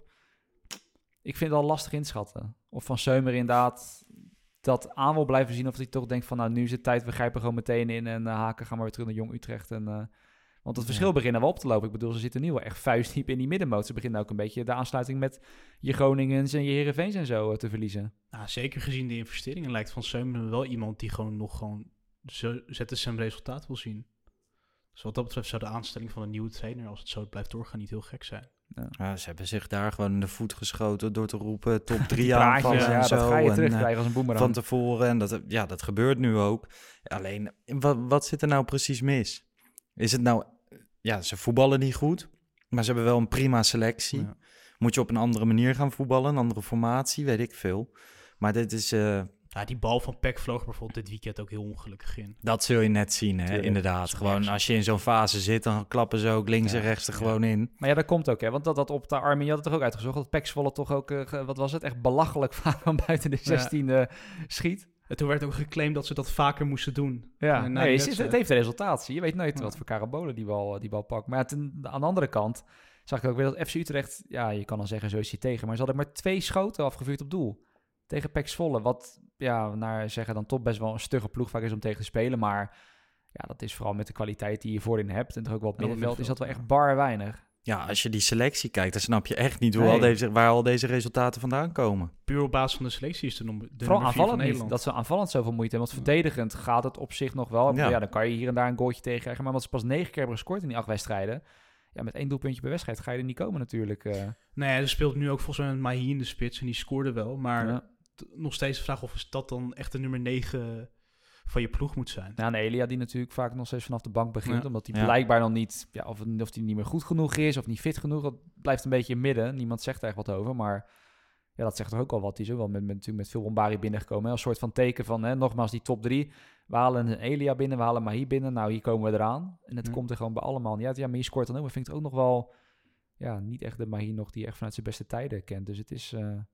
Ik vind het al lastig inschatten. Of Van Seumer inderdaad dat aan wil blijven zien. Of hij toch denkt van, nou, nu is het tijd, we grijpen gewoon meteen in. En uh, haken, gaan maar weer terug naar Jong Utrecht. En, uh, want het verschil Ja. beginnen wel op te lopen. Ik bedoel, ze zitten nu wel echt vuistdiep in die middenmoot. Ze beginnen ook een beetje de aansluiting met je Groningens en je Heerenveens en zo uh, te verliezen. Nou, zeker gezien de investeringen lijkt Van Seumen wel iemand die gewoon nog gewoon zo, zet zijn resultaat wil zien. Dus wat dat betreft zou de aanstelling van een nieuwe trainer, als het zo blijft doorgaan, niet heel gek zijn. Ja, ze hebben zich daar gewoon in de voet geschoten door te roepen top drie Praatjes, aanvallen ja, en dat zo. ga je en, terugkrijgen eh, als een boemerang. van tevoren. En dat, ja, dat gebeurt nu ook. Alleen, wat, wat zit er nou precies mis? Is het nou... Ja, ze voetballen niet goed, maar ze hebben wel een prima selectie. Ja. Moet je op een andere manier gaan voetballen, een andere formatie, weet ik veel. Maar dit is... Uh, Ja, die bal van P E C vloog bijvoorbeeld dit weekend ook heel ongelukkig in. dat zul je net zien, hè? Tuurlijk. Inderdaad. Gewoon als je in zo'n fase zit, dan klappen ze ook links Ja, en rechts er ja. gewoon in. Maar ja, dat komt ook, hè. Want dat, dat op de Armin, je had het toch ook uitgezocht, dat P E C Zwolle toch ook, uh, ge- wat was het, echt belachelijk vaak van buiten de zestien uh, schiet. En toen werd ook geclaimd dat ze dat vaker moesten doen. Ja, En na nee, die het, wedstrijd- het heeft een resultaat. Je weet nooit Ja. wat voor Carabolen die bal, die bal pakt. Maar ja, ten, aan de andere kant zag ik ook weer dat F C Utrecht, ja, je kan dan zeggen, zo is hij tegen, maar ze hadden maar twee schoten afgevuurd op doel. Tegen P E C Zwolle, wat, ja, naar zeggen dan toch best wel een stugge ploeg vaak is om tegen te spelen. Maar ja, dat is vooral met de kwaliteit die je voorin hebt en toch ook wel op Ja, middenveld, is dat wel middenveld, echt bar weinig. Ja, als je die selectie kijkt, dan snap je echt niet hoe Nee. al deze, waar al deze resultaten vandaan komen. Puur op basis van de selectie is de, nom- de Vooral nummer vier van aanvallend niet, Nederland. dat ze aanvallend zoveel moeite hebben. Want verdedigend gaat het op zich nog wel. Ja. Ja. Dan kan je hier en daar een goaltje tegen krijgen. Maar omdat ze pas negen keer hebben gescoord in die acht wedstrijden, ja, met één doelpuntje per wedstrijd ga je er niet komen natuurlijk. Uh, Nee, er speelt nu ook volgens mij met Mahi in de spits en die scoorde wel. Maar ja. t- nog steeds de vraag of is dat dan echt de nummer negen van je ploeg moet zijn. Ja, en Elia die natuurlijk vaak nog steeds vanaf de bank begint. Ja. Omdat hij Ja. blijkbaar nog niet, ja, of, of hij niet meer goed genoeg is of niet fit genoeg. Dat blijft een beetje in het midden. Niemand zegt er echt wat over, maar ja, dat zegt toch ook al wat. Die is ook wel met, met, natuurlijk met veel Bombari binnengekomen. Hè? Een soort van teken van, hè, nogmaals, die top drie. We halen een Elia binnen, we halen Mahi binnen. Nou, hier komen we eraan. En het Ja. komt er gewoon bij allemaal niet uit. Ja, maar je scoort dan ook. Maar vind ik het ook nog wel, ja, niet echt de Mahi nog die echt vanuit zijn beste tijden kent. Dus het is, uh,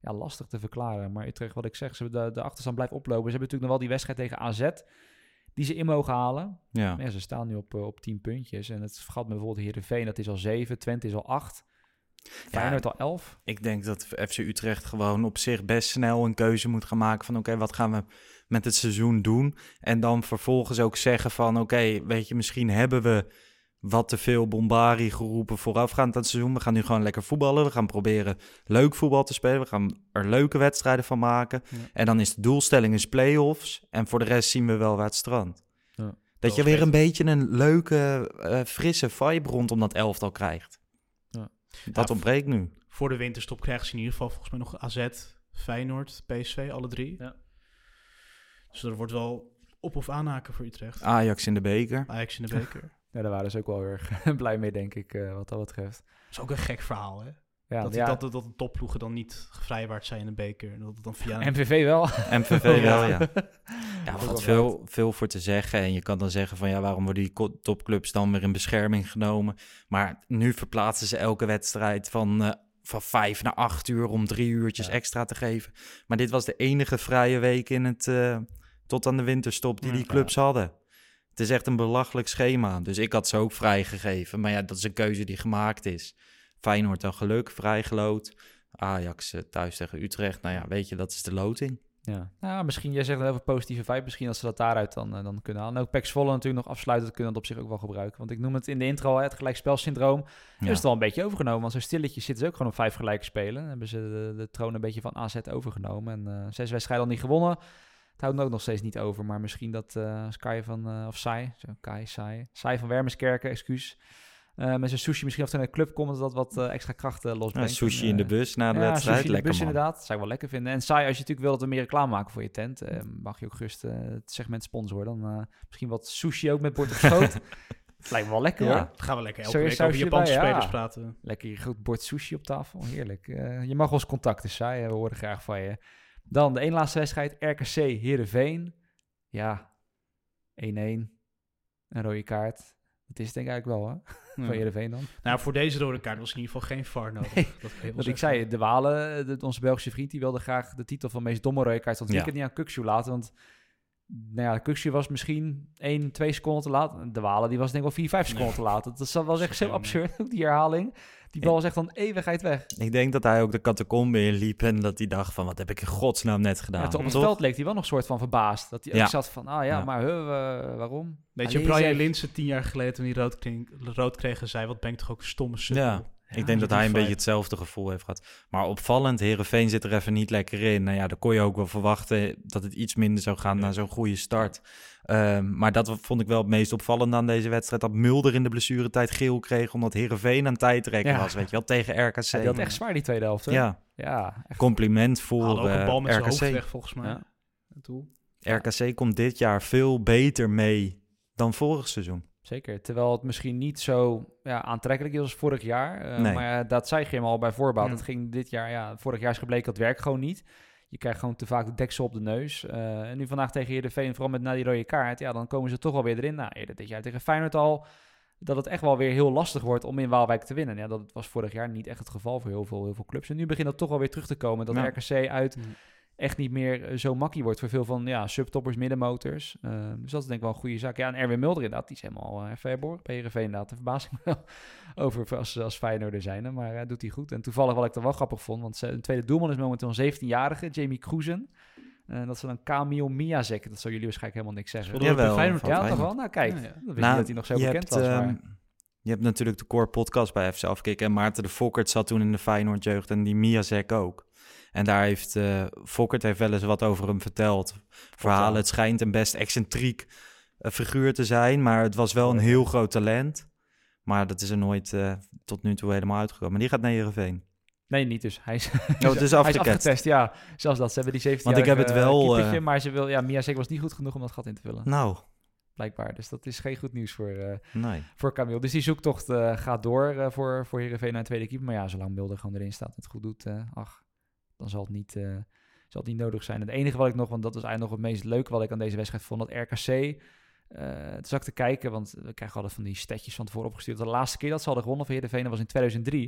ja, lastig te verklaren. Maar Utrecht, wat ik zeg, ze de, de achterstand blijft oplopen. Ze hebben natuurlijk nog wel die wedstrijd tegen A Z... die ze in mogen halen. Ja. Ja, ze staan nu op, uh, op tien puntjes. En het gaat met bijvoorbeeld Heerenveen, dat is al zeven. Twente is al acht. Feyenoord Ja, al elf. Ik denk dat F C Utrecht gewoon op zich best snel een keuze moet gaan maken van... oké, okay, wat gaan we met het seizoen doen? En dan vervolgens ook zeggen van... oké, okay, weet je, misschien hebben we wat te veel bombarie geroepen voorafgaand aan het seizoen. We gaan nu gewoon lekker voetballen. We gaan proberen leuk voetbal te spelen. We gaan er leuke wedstrijden van maken. Ja. En dan is de doelstelling is play-offs. En voor de rest zien we wel waar het strandt. Ja. Dat je weer een beetje een leuke, uh, frisse vibe rondom dat elftal krijgt. Ja. Dat ja, ontbreekt nu. Voor de winterstop krijgen ze in ieder geval volgens mij nog A Z, Feyenoord, P S V, alle drie. Ja. Dus er wordt wel op- of aanhaken voor Utrecht. Ajax in de beker. Ajax in de beker. Ja, daar waren ze ook wel heel erg blij mee, denk ik, uh, wat dat betreft. Dat is ook een gek verhaal, hè? Ja, dat, ja. dat, dat, dat de topploegen dan niet gevrijwaard zijn in de beker. Dat het dan via M V V wel. M V V wel, ja. Ja, er valt veel, veel voor te zeggen. En je kan dan zeggen van, ja, waarom worden die topclubs dan weer in bescherming genomen? Maar nu verplaatsen ze elke wedstrijd van, uh, van vijf naar acht uur om drie uurtjes ja. extra te geven. Maar dit was de enige vrije week in het, uh, tot aan de winterstop die die clubs ja. hadden. Het is echt een belachelijk schema. Dus ik had ze ook vrijgegeven. Maar ja, dat is een keuze die gemaakt is. Feyenoord dan geluk, vrijgeloot. Ajax uh, thuis tegen Utrecht. Nou ja, weet je, dat is de loting. Ja, nou, misschien, jij zegt een heel veel positieve vibe. Misschien dat ze dat daaruit dan, uh, dan kunnen halen. En ook P E C Zwolle natuurlijk nog afsluiten. Kunnen dat op zich ook wel gebruiken. Want ik noem het in de intro al, het gelijkspelsyndroom. Ja. Is het wel een beetje overgenomen. Want zo stilletjes zitten ze ook gewoon op vijf gelijke spelen. Dan hebben ze de, de troon een beetje van A Z overgenomen. En uh, zes wedstrijden al niet gewonnen. Het houdt ook nog steeds niet over, maar misschien dat uh, Sky van, uh, of Sai, zo, Kai, Sai, Sai van Wermerskerken, excuus, uh, met zijn sushi misschien of naar de club komt, dat dat wat uh, extra krachten losbrengt. Ja, sushi en, uh, in de bus na de ja, wedstrijd, sushi in lekker de bus man. Inderdaad, dat zou ik wel lekker vinden. En Sai, als je natuurlijk wil dat we meer reclame maken voor je tent, uh, mag je ook gerust uh, het segment sponsoren. Dan uh, misschien wat sushi ook met bord op schoot. Het lijkt me wel lekker, ja, hoor. Dan gaan we lekker elke week over Japanse bij, spelers ja. praten. Lekker je groot bord sushi op tafel, heerlijk. Uh, je mag ons contacten, Sai, we horen graag van je. Dan de ene laatste wedstrijd, R K C Heerenveen. Ja, één-één. Een rode kaart. Dat is het denk ik eigenlijk wel, hè? Ja. Van Heerenveen dan. Nou, voor deze rode kaart was in ieder geval geen V A R nodig. Nee, dat wat zeggen. Ik zei, De Walen, de, onze Belgische vriend, die wilde graag de titel van meest domme rode kaart van het weekend ja. niet aan Kukçu laten, want nou ja, Kukçu was misschien één, twee seconden te laat. De Walen, die was denk ik wel vier, vijf seconden ja. te laat. Dat, dat was echt zo absurd, die herhaling. Die bal was echt dan eeuwigheid weg. Ik denk dat hij ook de catacombe inliep en dat hij dacht van, wat heb ik in godsnaam net gedaan? Ja, op het veld leek hij wel nog een soort van verbaasd. Dat hij ja. ook zat van, ah ja, ja. maar huh, uh, waarom? Weet je, Brian zegt... Linssen tien jaar geleden toen hij rood kreeg, rood kreeg en zei, wat ben ik toch ook een stomme sukkel. Ja. Ja, ik denk dat hij een fijn. beetje hetzelfde gevoel heeft gehad. Maar opvallend, Heerenveen zit er even niet lekker in. Nou ja, dan kon je ook wel verwachten dat het iets minder zou gaan ja. na zo'n goede start. Um, maar dat vond ik wel het meest opvallende aan deze wedstrijd. Dat Mulder in de blessuretijd geel kreeg, omdat Heerenveen aan tijd trekken ja. was, weet je wel, tegen R K C. Ja, die had echt zwaar die tweede helft, hè? Ja. ja echt. Compliment voor ook een bal met uh, R K C. zijn hoofd weg, volgens mij. Ja. R K C komt dit jaar veel beter mee dan vorig seizoen. Zeker, terwijl het misschien niet zo ja, aantrekkelijk is als vorig jaar. Uh, nee. Maar uh, dat zei Jim al bij voorbaat. Het ja. ging dit jaar, ja, vorig jaar is gebleken dat werkt gewoon niet. Je krijgt gewoon te vaak de deksel op de neus. Uh, en nu vandaag tegen Heerenveen, vooral met na die rode kaart, ja, dan komen ze toch wel weer erin. Nou, eerder dit jaar tegen Feyenoord al, dat het echt wel weer heel lastig wordt om in Waalwijk te winnen. Ja, dat was vorig jaar niet echt het geval voor heel veel, heel veel clubs. En nu begint dat toch wel weer terug te komen, dat ja. R K C uit... Ja. echt niet meer zo makkie wordt voor veel van ja, subtoppers, middenmotors. Uh, dus dat is denk ik wel een goede zaak. Ja, en Erwin Mulder inderdaad, die is helemaal uh, even herboren bij Heerenveen inderdaad. Daar verbaas ik me wel over als, als Feyenoorder zijn. Maar uh, doet hij goed. En toevallig wat ik dan wel grappig vond, want een tweede doelman is momenteel een zeventienjarige, Jamie Kruisen. Uh, dat is dan Kamil Miyazek. Dat zou jullie waarschijnlijk helemaal niks zeggen. Ja, wel. Feyenoord, ja, toch wel? Nou, kijk. Ja, ja. Dan weet nou, je dat hij nog zo bekend hebt, was. Maar... Um, je hebt natuurlijk de Core podcast bij F C Afkikken. En Maarten de Fokkert zat toen in de Feyenoord jeugd en die Miyazek ook. En daar heeft uh, Fokkert heeft wel eens wat over hem verteld. Verhalen, het schijnt een best excentriek uh, figuur te zijn, maar het was wel een heel groot talent. Maar dat is er nooit uh, tot nu toe helemaal uitgekomen. Maar die gaat naar Heerenveen. Nee, niet dus. Hij is, oh, het is hij is afgetest, ja. Zelfs dat. Ze hebben die zeventien Want ik heb het wel... Uh, maar ze wil, ja, Miyazek was niet goed genoeg om dat gat in te vullen. Nou... Blijkbaar. Dus dat is geen goed nieuws voor, uh, nee. voor Camille. Dus die zoektocht uh, gaat door uh, voor, voor Heerenveen naar een tweede keeper. Maar ja, zolang Mulder gewoon erin staat en het goed doet, uh, ach, dan zal het, niet, uh, zal het niet nodig zijn. Het enige wat ik nog, want dat was eigenlijk nog het meest leuke wat ik aan deze wedstrijd vond, dat R K C, uh, toen zag ik te kijken, want we krijgen altijd van die statjes van tevoren opgestuurd. De laatste keer dat ze hadden gewonnen van Heerenveen was in tweeduizend drie.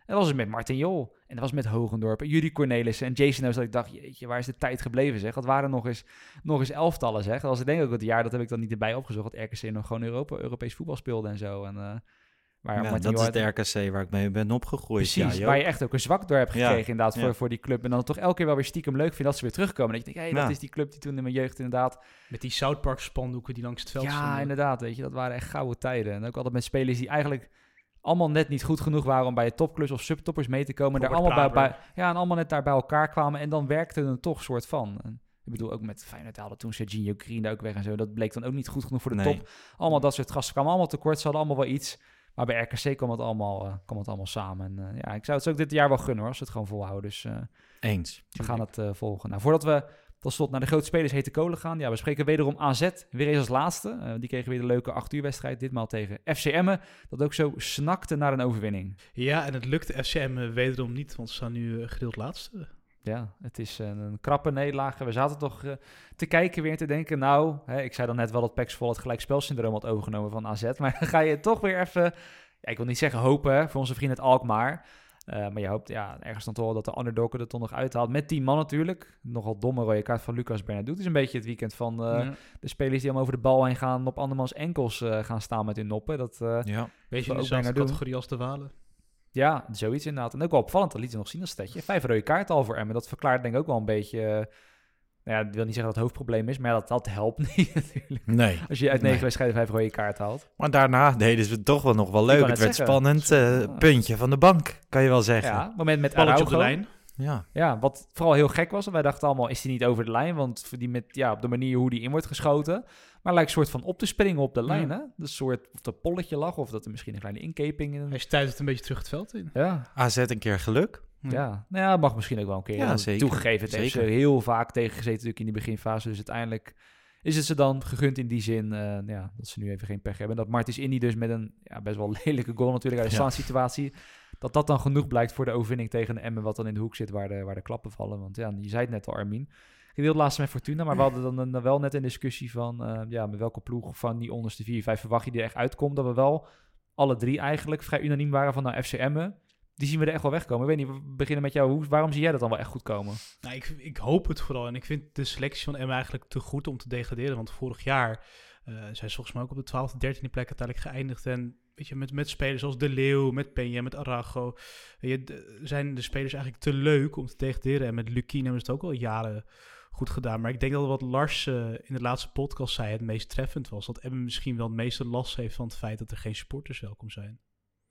En dat was het met Martin Jol. En dat was met Hogendorp en Jurie Cornelissen en Jason Oos. Dat ik dacht, jeetje, waar is de tijd gebleven, zeg? Dat waren nog eens, nog eens elftallen, zeg. Dat was ik denk ook het jaar, dat heb ik dan niet erbij opgezocht, dat R K C nog gewoon Europa, Europees voetbal speelde en zo. En, uh, maar ja, Martin dat Jol is de R K C waar ik mee ben opgegroeid. Precies, ja, waar je echt ook een zwak door hebt gekregen, ja, inderdaad, voor, ja. voor die club. En dan toch elke keer wel weer stiekem leuk vinden dat ze weer terugkomen. Dat je denkt, hé, hey, Ja. dat is die club die toen in mijn jeugd inderdaad... Met die South Park spandoeken die langs het veld Ja, stonden. inderdaad, weet je, dat waren echt gouden tijden. En ook altijd met spelers die eigenlijk allemaal net niet goed genoeg waren om bij je topclubs of subtoppers mee te komen. Daar Robert allemaal bij, Braber. bij, ja, en allemaal net daar bij elkaar kwamen. En dan werkte het toch soort van. En ik bedoel, ook met Feyenoord haalde toen Serginho Green ook weg en zo. Dat bleek dan ook niet goed genoeg voor de Nee. top. Allemaal dat soort gasten kwamen allemaal tekort. Ze hadden allemaal wel iets. Maar bij R K C kwam het allemaal, uh, kwam het allemaal samen. En uh, ja, ik zou het ook dit jaar wel gunnen hoor, als ze het gewoon volhouden. Dus uh, Eens. we gaan het uh, volgen. Nou, voordat we tot slot naar de grote spelers hete kolen gaan. Ja, we spreken wederom A Z, weer eens als laatste. Uh, die kregen weer de leuke acht uur wedstrijd, ditmaal tegen F C Emmen. Dat ook zo snakte naar een overwinning. Ja, en het lukte F C Emmen wederom niet, want ze staan nu uh, gedeeld laatste. Ja, het is een, een krappe nederlaag. We zaten toch uh, te kijken weer te denken, nou, hè, ik zei dan net wel dat P E C Zwolle het gelijkspelsyndroom had overgenomen van A Z. Maar dan ga je toch weer even, ja, ik wil niet zeggen hopen hè, voor onze vrienden uit Alkmaar. Uh, maar je hoopt ja, ergens dan toch wel dat de underdog er toch nog uithaalt. Met tien man natuurlijk. Nogal domme rode kaart van Lucas Bernardo. Het is een beetje het weekend van uh, Ja. de spelers die allemaal over de bal heen gaan, op andermans enkels uh, gaan staan met hun noppen. Dat, uh, Ja. Weet je, ook in dezelfde bijna doen. categorie als de Walen. Ja, zoiets inderdaad. En ook wel opvallend, dat liet ze nog zien als stetje. Vijf rode kaarten al voor Emmen. Dat verklaart denk ik ook wel een beetje... Uh, nou ja, ik wil niet zeggen dat het hoofdprobleem is, maar ja, dat, dat helpt niet natuurlijk. Nee. Als je uit negen Nee. wedstrijden vijf rode kaarten haalt. Maar daarna deden ze het toch wel nog wel wou leuk. net Het werd zeggen. spannend. eh, Ja. puntje van de bank, kan je wel zeggen. Ja, moment met Balletje op de Araujo. lijn. Ja. Ja, wat vooral heel gek was. Wij dachten allemaal, is hij niet over de lijn? Want voor die met, ja, op de manier hoe die in wordt geschoten. Maar lijkt een soort van op te springen op de lijn, Ja. hè? Dus een soort, of dat polletje lag, of dat er misschien een kleine inkeping in... Hij stuit het een beetje terug het veld in. Ja, A Z een keer geluk. ja. Nou ja, mag misschien ook wel een keer. Ja, Ja, zeker. Toegegeven, het heeft ze Zeker. heel vaak tegengezeten natuurlijk in die beginfase. Dus uiteindelijk is het ze dan gegund in die zin uh, ja, dat ze nu even geen pech hebben. En dat Martins Indy dus met een ja, best wel lelijke goal natuurlijk uit de Ja. staansituatie, dat dat dan genoeg blijkt voor de overwinning tegen de Emmen, wat dan in de hoek zit waar de, waar de klappen vallen. Want ja, je zei het net al, Armin. Gedeeld laatste met Fortuna, maar we hadden dan een, wel net een discussie van uh, ja, met welke ploeg van die onderste vier, vijf verwacht je die er echt uitkomt. Dat we wel alle drie eigenlijk vrij unaniem waren van nou F C Emmen. Die zien we er echt wel wegkomen. Ik weet niet, we beginnen met jou. Hoe, waarom zie jij dat dan wel echt goed komen? Nou, ik, ik hoop het vooral. En ik vind de selectie van Emmen eigenlijk te goed om te degraderen. Want vorig jaar uh, zijn ze volgens mij ook op de twaalfde, dertiende plek uiteindelijk geëindigd. En weet je, met, met spelers zoals De Leeuw, met Peña, met Araujo. Weet je, de, zijn de spelers eigenlijk te leuk om te degraderen. En met Lukien hebben ze het ook al jaren goed gedaan. Maar ik denk dat wat Lars uh, in de laatste podcast zei het meest treffend was. Dat Emmen misschien wel het meeste last heeft van het feit dat er geen supporters welkom zijn.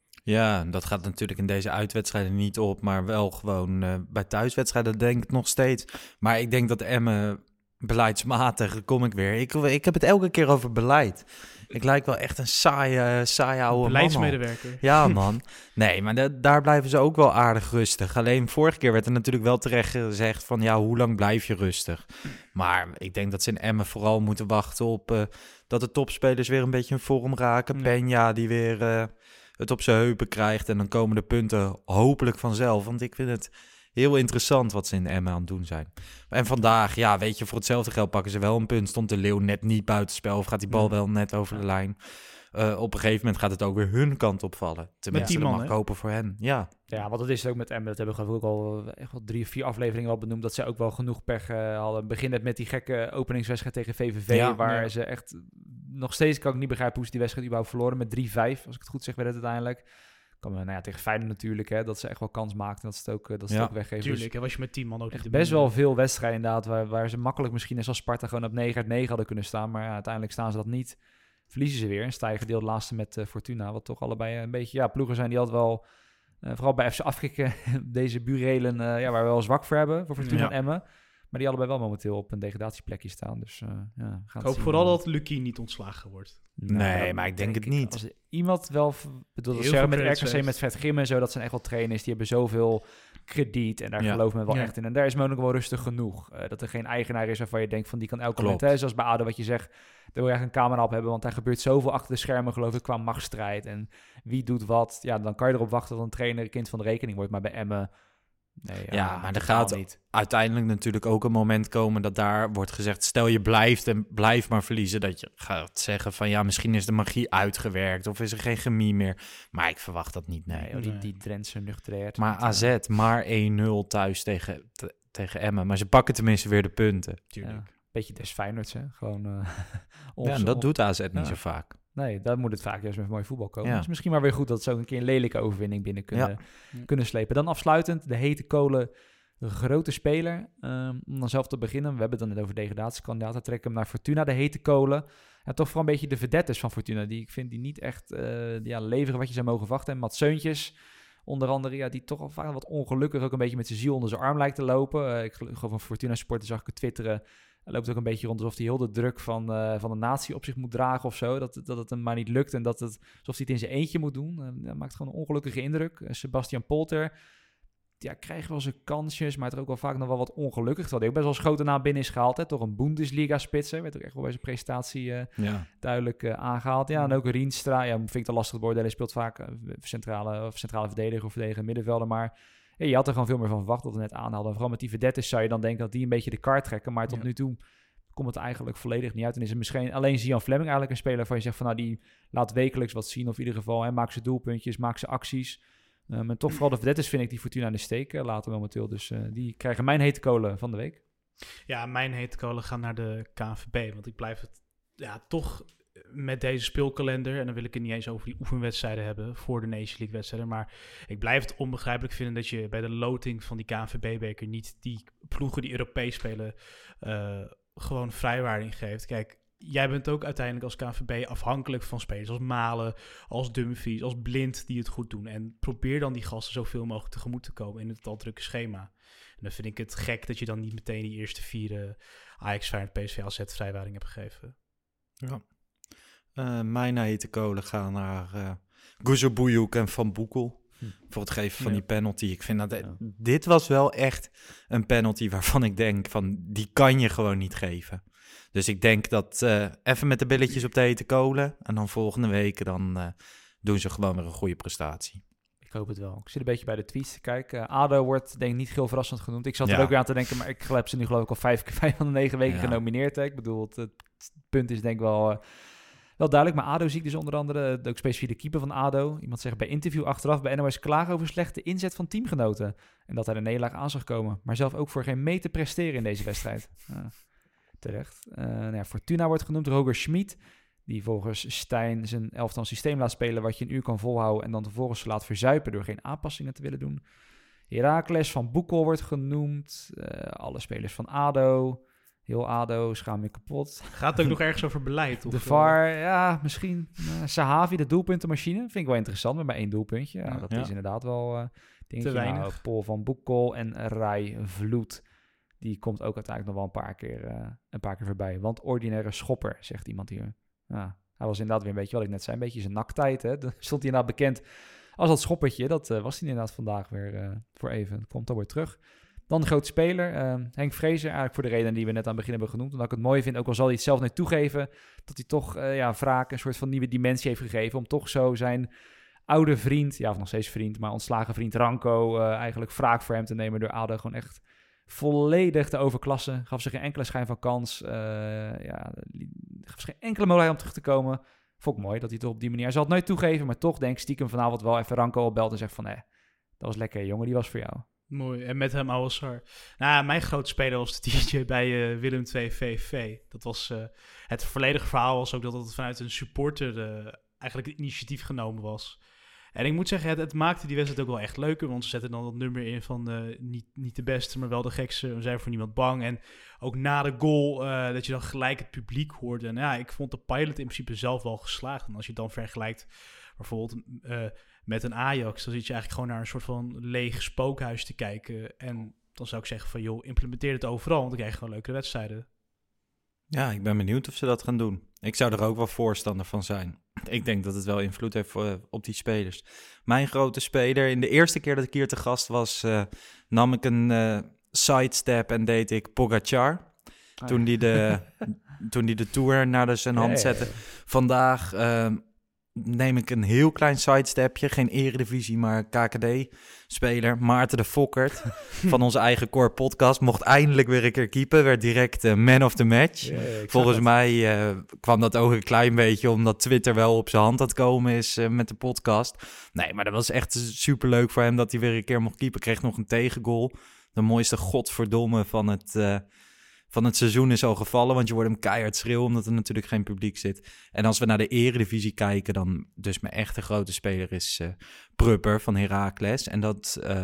Ja, dat gaat natuurlijk in deze uitwedstrijden niet op, maar wel gewoon uh, bij thuiswedstrijden denk ik nog steeds. Maar ik denk dat Emmen beleidsmatig, kom ik weer. Ik, ik heb het elke keer over beleid. Ik lijk wel echt een saaie, saaie oude man al. Beleidsmedewerker. Ja, man. Nee, maar de, daar blijven ze ook wel aardig rustig. Alleen vorige keer werd er natuurlijk wel terecht gezegd van ja, hoe lang blijf je rustig? Maar ik denk dat ze in Emmen vooral moeten wachten op uh, dat de topspelers weer een beetje in vorm raken. Ja. Peña die weer uh, het op zijn heupen krijgt en dan komen de punten hopelijk vanzelf. Want ik vind het heel interessant wat ze in Emmen aan het doen zijn. En vandaag, ja, weet je, voor hetzelfde geld pakken ze wel een punt. Stond de Leeuw net niet buitenspel of gaat die bal Ja. wel net over de lijn? Uh, op een gegeven moment gaat het ook weer hun kant opvallen. Tenminste, die dat man, mag hè? ik hopen voor hen. Ja, Ja, want dat is het ook met Emmen. Dat hebben we geloof ik ook al echt wel drie of vier afleveringen al benoemd. Dat ze ook wel genoeg pech uh, hadden. Begin net met die gekke openingswedstrijd tegen V V V. Ja, waar ja. ze echt... Nog steeds kan ik niet begrijpen hoe ze die wedstrijd überhaupt verloren. Met drie vijf, als ik het goed zeg, werd het uiteindelijk. Kan, nou ja, tegen Feyenoord natuurlijk, hè, dat ze echt wel kans maakten. Dat ze het ook, dat ze Ja, het ook weggeven. Dus Tuurlijk, en was je met tien man ook echt niet best te doen. wel veel wedstrijden inderdaad, waar, waar ze makkelijk misschien net zoals Sparta gewoon op negen uit negen hadden kunnen staan. Maar ja, uiteindelijk staan ze dat niet. Verliezen ze weer en sta je gedeeld laatste met uh, Fortuna. Wat toch allebei een beetje, ja, ploegen zijn die altijd wel, uh, vooral bij F C Afkikken, deze burelen, uh, ja, waar we wel zwak voor hebben, voor Fortuna Ja. en Emmen. Maar die allebei wel momenteel op een degradatieplekje staan. Dus uh, ja, gaan Ik het hoop zien. vooral dat Lukien niet ontslagen wordt. Nee, maar ik denk het niet. Als er iemand wel, v- bedoel, dat Heel zeggen veel met R K credits C, heeft. met Vet Grim en zo, dat zijn echt wel trainers, die hebben zoveel krediet en daar Ja. gelooft men wel Ja. echt in. En daar is men ook wel rustig genoeg. Uh, dat er geen eigenaar is waarvan je denkt van die kan elke Klopt. moment, hè, zoals bij ADO wat je zegt, daar wil je echt een camera op hebben, want daar gebeurt zoveel achter de schermen, geloof ik, qua machtsstrijd en wie doet wat. Ja, dan kan je erop wachten dat een trainer kind van de rekening wordt, maar bij Emmen Nee, Ja, ja maar er totaal gaat niet. uiteindelijk natuurlijk ook een moment komen dat daar wordt gezegd, stel je blijft en blijf maar verliezen, dat je gaat zeggen van ja, misschien is de magie uitgewerkt of is er geen chemie meer. Maar ik verwacht dat niet, nee. Nee, oh, die, die Drentse nuchteraard. Maar A Z, maar één nul thuis tegen, t- tegen Emmen. Maar ze pakken tenminste weer de punten. Tuurlijk. Ja, beetje des Feyenoords, hè. Gewoon... Uh, Ja, en dat doet A Z niet ja. zo vaak. Nee, daar moet het vaak juist met mooi voetbal komen. Ja. Het is misschien maar weer goed dat ze ook een keer een lelijke overwinning binnen kunnen, Ja. kunnen slepen. Dan afsluitend, de hete kolen, de grote speler. Um, om dan zelf te beginnen, we hebben het dan net over degradatiekandidaten. Trekken hem naar Fortuna, de hete kolen. Ja, toch vooral een beetje de vedettes van Fortuna. Die ik vind die niet echt uh, ja, leveren wat je zou mogen verwachten. En Mats Seuntjes, onder andere, ja, die toch al vaak wat ongelukkig ook een beetje met zijn ziel onder zijn arm lijkt te lopen. Uh, ik geloof van Fortuna supporter zag ik het twitteren. Hij loopt ook een beetje rond alsof hij heel de druk van, uh, van de natie op zich moet dragen of zo. Dat, dat het hem maar niet lukt en dat het, alsof hij het in zijn eentje moet doen. Uh, dat maakt gewoon een ongelukkige indruk. Uh, Sebastian Polter, ja, krijgt wel zijn kansjes, maar het is ook wel vaak nog wel wat ongelukkig. Terwijl hij ook best wel schoten naar binnen is gehaald. Hè. Toch een Bundesliga-spitser. Werd ook echt wel bij zijn prestatie uh, ja. duidelijk uh, aangehaald. Ja, en ook Rienstra. Ja, vind ik te lastig te beoordelen. Hij speelt vaak uh, centrale, of centrale verdediger of verdediger middenvelder, maar... Ja, je had er gewoon veel meer van verwacht dat we net aanhaalden. Vooral met die vedettes zou je dan denken dat die een beetje de kaart trekken. Maar tot ja. nu toe komt het eigenlijk volledig niet uit. En is het misschien alleen Zian Fleming eigenlijk een speler waarvan je zegt van nou die laat wekelijks wat zien. Of in ieder geval hè, maakt ze doelpuntjes, maakt ze acties. Um, en toch vooral de vedettes vind ik die Fortuna in de steek uh, laten momenteel. Dus uh, die krijgen mijn hete kolen van de week. Ja, mijn hete kolen gaan naar de K N V B. Want ik blijf het ja, toch... met deze speelkalender, en dan wil ik het niet eens over die oefenwedstrijden hebben voor de Nation League wedstrijden, maar ik blijf het onbegrijpelijk vinden dat je bij de loting van die K N V B-beker niet die ploegen die Europees spelen uh, gewoon vrijwaarding geeft. Kijk, jij bent ook uiteindelijk als K N V B afhankelijk van spelers als Malen, als Dumfries, als Blind die het goed doen. En probeer dan die gasten zoveel mogelijk tegemoet te komen in het al drukke schema. En dan vind ik het gek dat je dan niet meteen die eerste vier uh, Ajax, Feyenoord, P S V, A Z vrijwaarding hebt gegeven. Ja. Uh, mijn hete kolen gaan naar uh, Guzobujuk en Van Boekel. Hm. Voor het geven van ja. die penalty. Ik vind dat ja. dit was wel echt een penalty waarvan ik denk van die kan je gewoon niet geven. Dus ik denk dat uh, even met de billetjes op de hete kolen en dan volgende week dan uh, doen ze gewoon weer een goede prestatie. Ik hoop het wel. Ik zit een beetje bij de tweets te kijken. Uh, ADO wordt denk ik niet heel verrassend genoemd. Ik zat ja. er ook weer aan te denken, maar ik heb ze nu geloof ik al vijf, vijf van de negen weken ja. genomineerd. Hè. Ik bedoel, het, het punt is denk ik wel... Uh, Wel duidelijk, maar ADO zie ik dus onder andere, ook specifiek de keeper van ADO. Iemand zegt bij interview achteraf bij N O S klagen over slechte inzet van teamgenoten. En dat hij de nederlaag aan zag komen. Maar zelf ook voor geen meter presteren in deze wedstrijd. Ja, terecht. Uh, nou ja, Fortuna wordt genoemd, Roger Schmid. Die volgens Stijn zijn elftal systeem laat spelen wat je een uur kan volhouden. En dan vervolgens laat verzuipen door geen aanpassingen te willen doen. Heracles van Boekel wordt genoemd. Uh, alle spelers van ADO. Heel ADO, schaam je kapot. Gaat het ook nog ergens over beleid? Of de V A R, ja, misschien. Uh, Sahavi, de doelpuntenmachine. Vind ik wel interessant, met maar één doelpuntje. Ja, ja, dat ja. is inderdaad wel... Uh, te weinig. Nou, Paul van Boekel en Rai Vloed. Die komt ook uiteindelijk nog wel een paar keer, uh, een paar keer voorbij. Want ordinaire schopper, zegt iemand hier. Ja, hij was inderdaad weer een beetje, wat ik net zei, een beetje zijn naktijd. Hè? Dan stond hij inderdaad bekend als dat schoppertje. Dat uh, was hij inderdaad vandaag weer uh, voor even. Komt dan weer terug. Dan de grote speler, uh, Henk Vrezer, eigenlijk voor de reden die we net aan het begin hebben genoemd. Omdat ik het mooi vind, ook al zal hij het zelf net toegeven, dat hij toch uh, ja, wraak een soort van nieuwe dimensie heeft gegeven. Om toch zo zijn oude vriend, ja of nog steeds vriend, maar ontslagen vriend Ranko, uh, eigenlijk wraak voor hem te nemen door ADO gewoon echt volledig te overklassen. Gaf ze geen enkele schijn van kans. Uh, ja, gaf ze geen enkele mogelijkheid om terug te komen. Vond ik mooi dat hij toch op die manier... Hij zal het nooit toegeven, maar toch denk ik stiekem vanavond wel even Ranko opbelt en zegt van... Eh, dat was lekker, jongen, die was voor jou. Mooi, en met hem Ouassar. Nou, mijn grote speler was de D J bij uh, Willem twee V V. Dat was... Uh, het volledige verhaal was ook dat het vanuit een supporter uh, eigenlijk het initiatief genomen was. En ik moet zeggen, het, het maakte die wedstrijd ook wel echt leuker. Want ze zetten dan dat nummer in van uh, niet, niet de beste, maar wel de gekste. We zijn voor niemand bang. En ook na de goal, uh, dat je dan gelijk het publiek hoorde. En ja, ik vond de pilot in principe zelf wel geslaagd. En als je het dan vergelijkt bijvoorbeeld uh, met een Ajax, dan zit je eigenlijk gewoon naar een soort van leeg spookhuis te kijken. En dan zou ik zeggen van, joh, implementeer het overal. Want dan krijg je gewoon leukere wedstrijden. Ja, ik ben benieuwd of ze dat gaan doen. Ik zou er ook wel voorstander van zijn. Ik denk dat het wel invloed heeft voor, op die spelers. Mijn grote speler, in de eerste keer dat ik hier te gast was, uh, nam ik een uh, sidestep en deed ik Pogacar. Oh, toen, ja. die de, toen die de Tour naar de zijn hand zette. Ja, ja, ja. Vandaag uh, neem ik een heel klein sidestepje. Geen eredivisie, maar K K D-speler. Maarten de Fokkert van onze eigen core podcast. Mocht eindelijk weer een keer keepen. Werd direct uh, man of the match. Ja, ja, Volgens mij uh, kwam dat ook een klein beetje omdat Twitter wel op zijn hand aan het komen is uh, met de podcast. Nee, maar dat was echt superleuk voor hem dat hij weer een keer mocht keepen. Kreeg nog een tegengoal. De mooiste godverdomme van het... Uh, van het seizoen is al gevallen, want je wordt hem keihard schreeuwen omdat er natuurlijk geen publiek zit. En als we naar de eredivisie kijken, dan dus mijn echte grote speler is uh, Prupper van Heracles. En dat uh,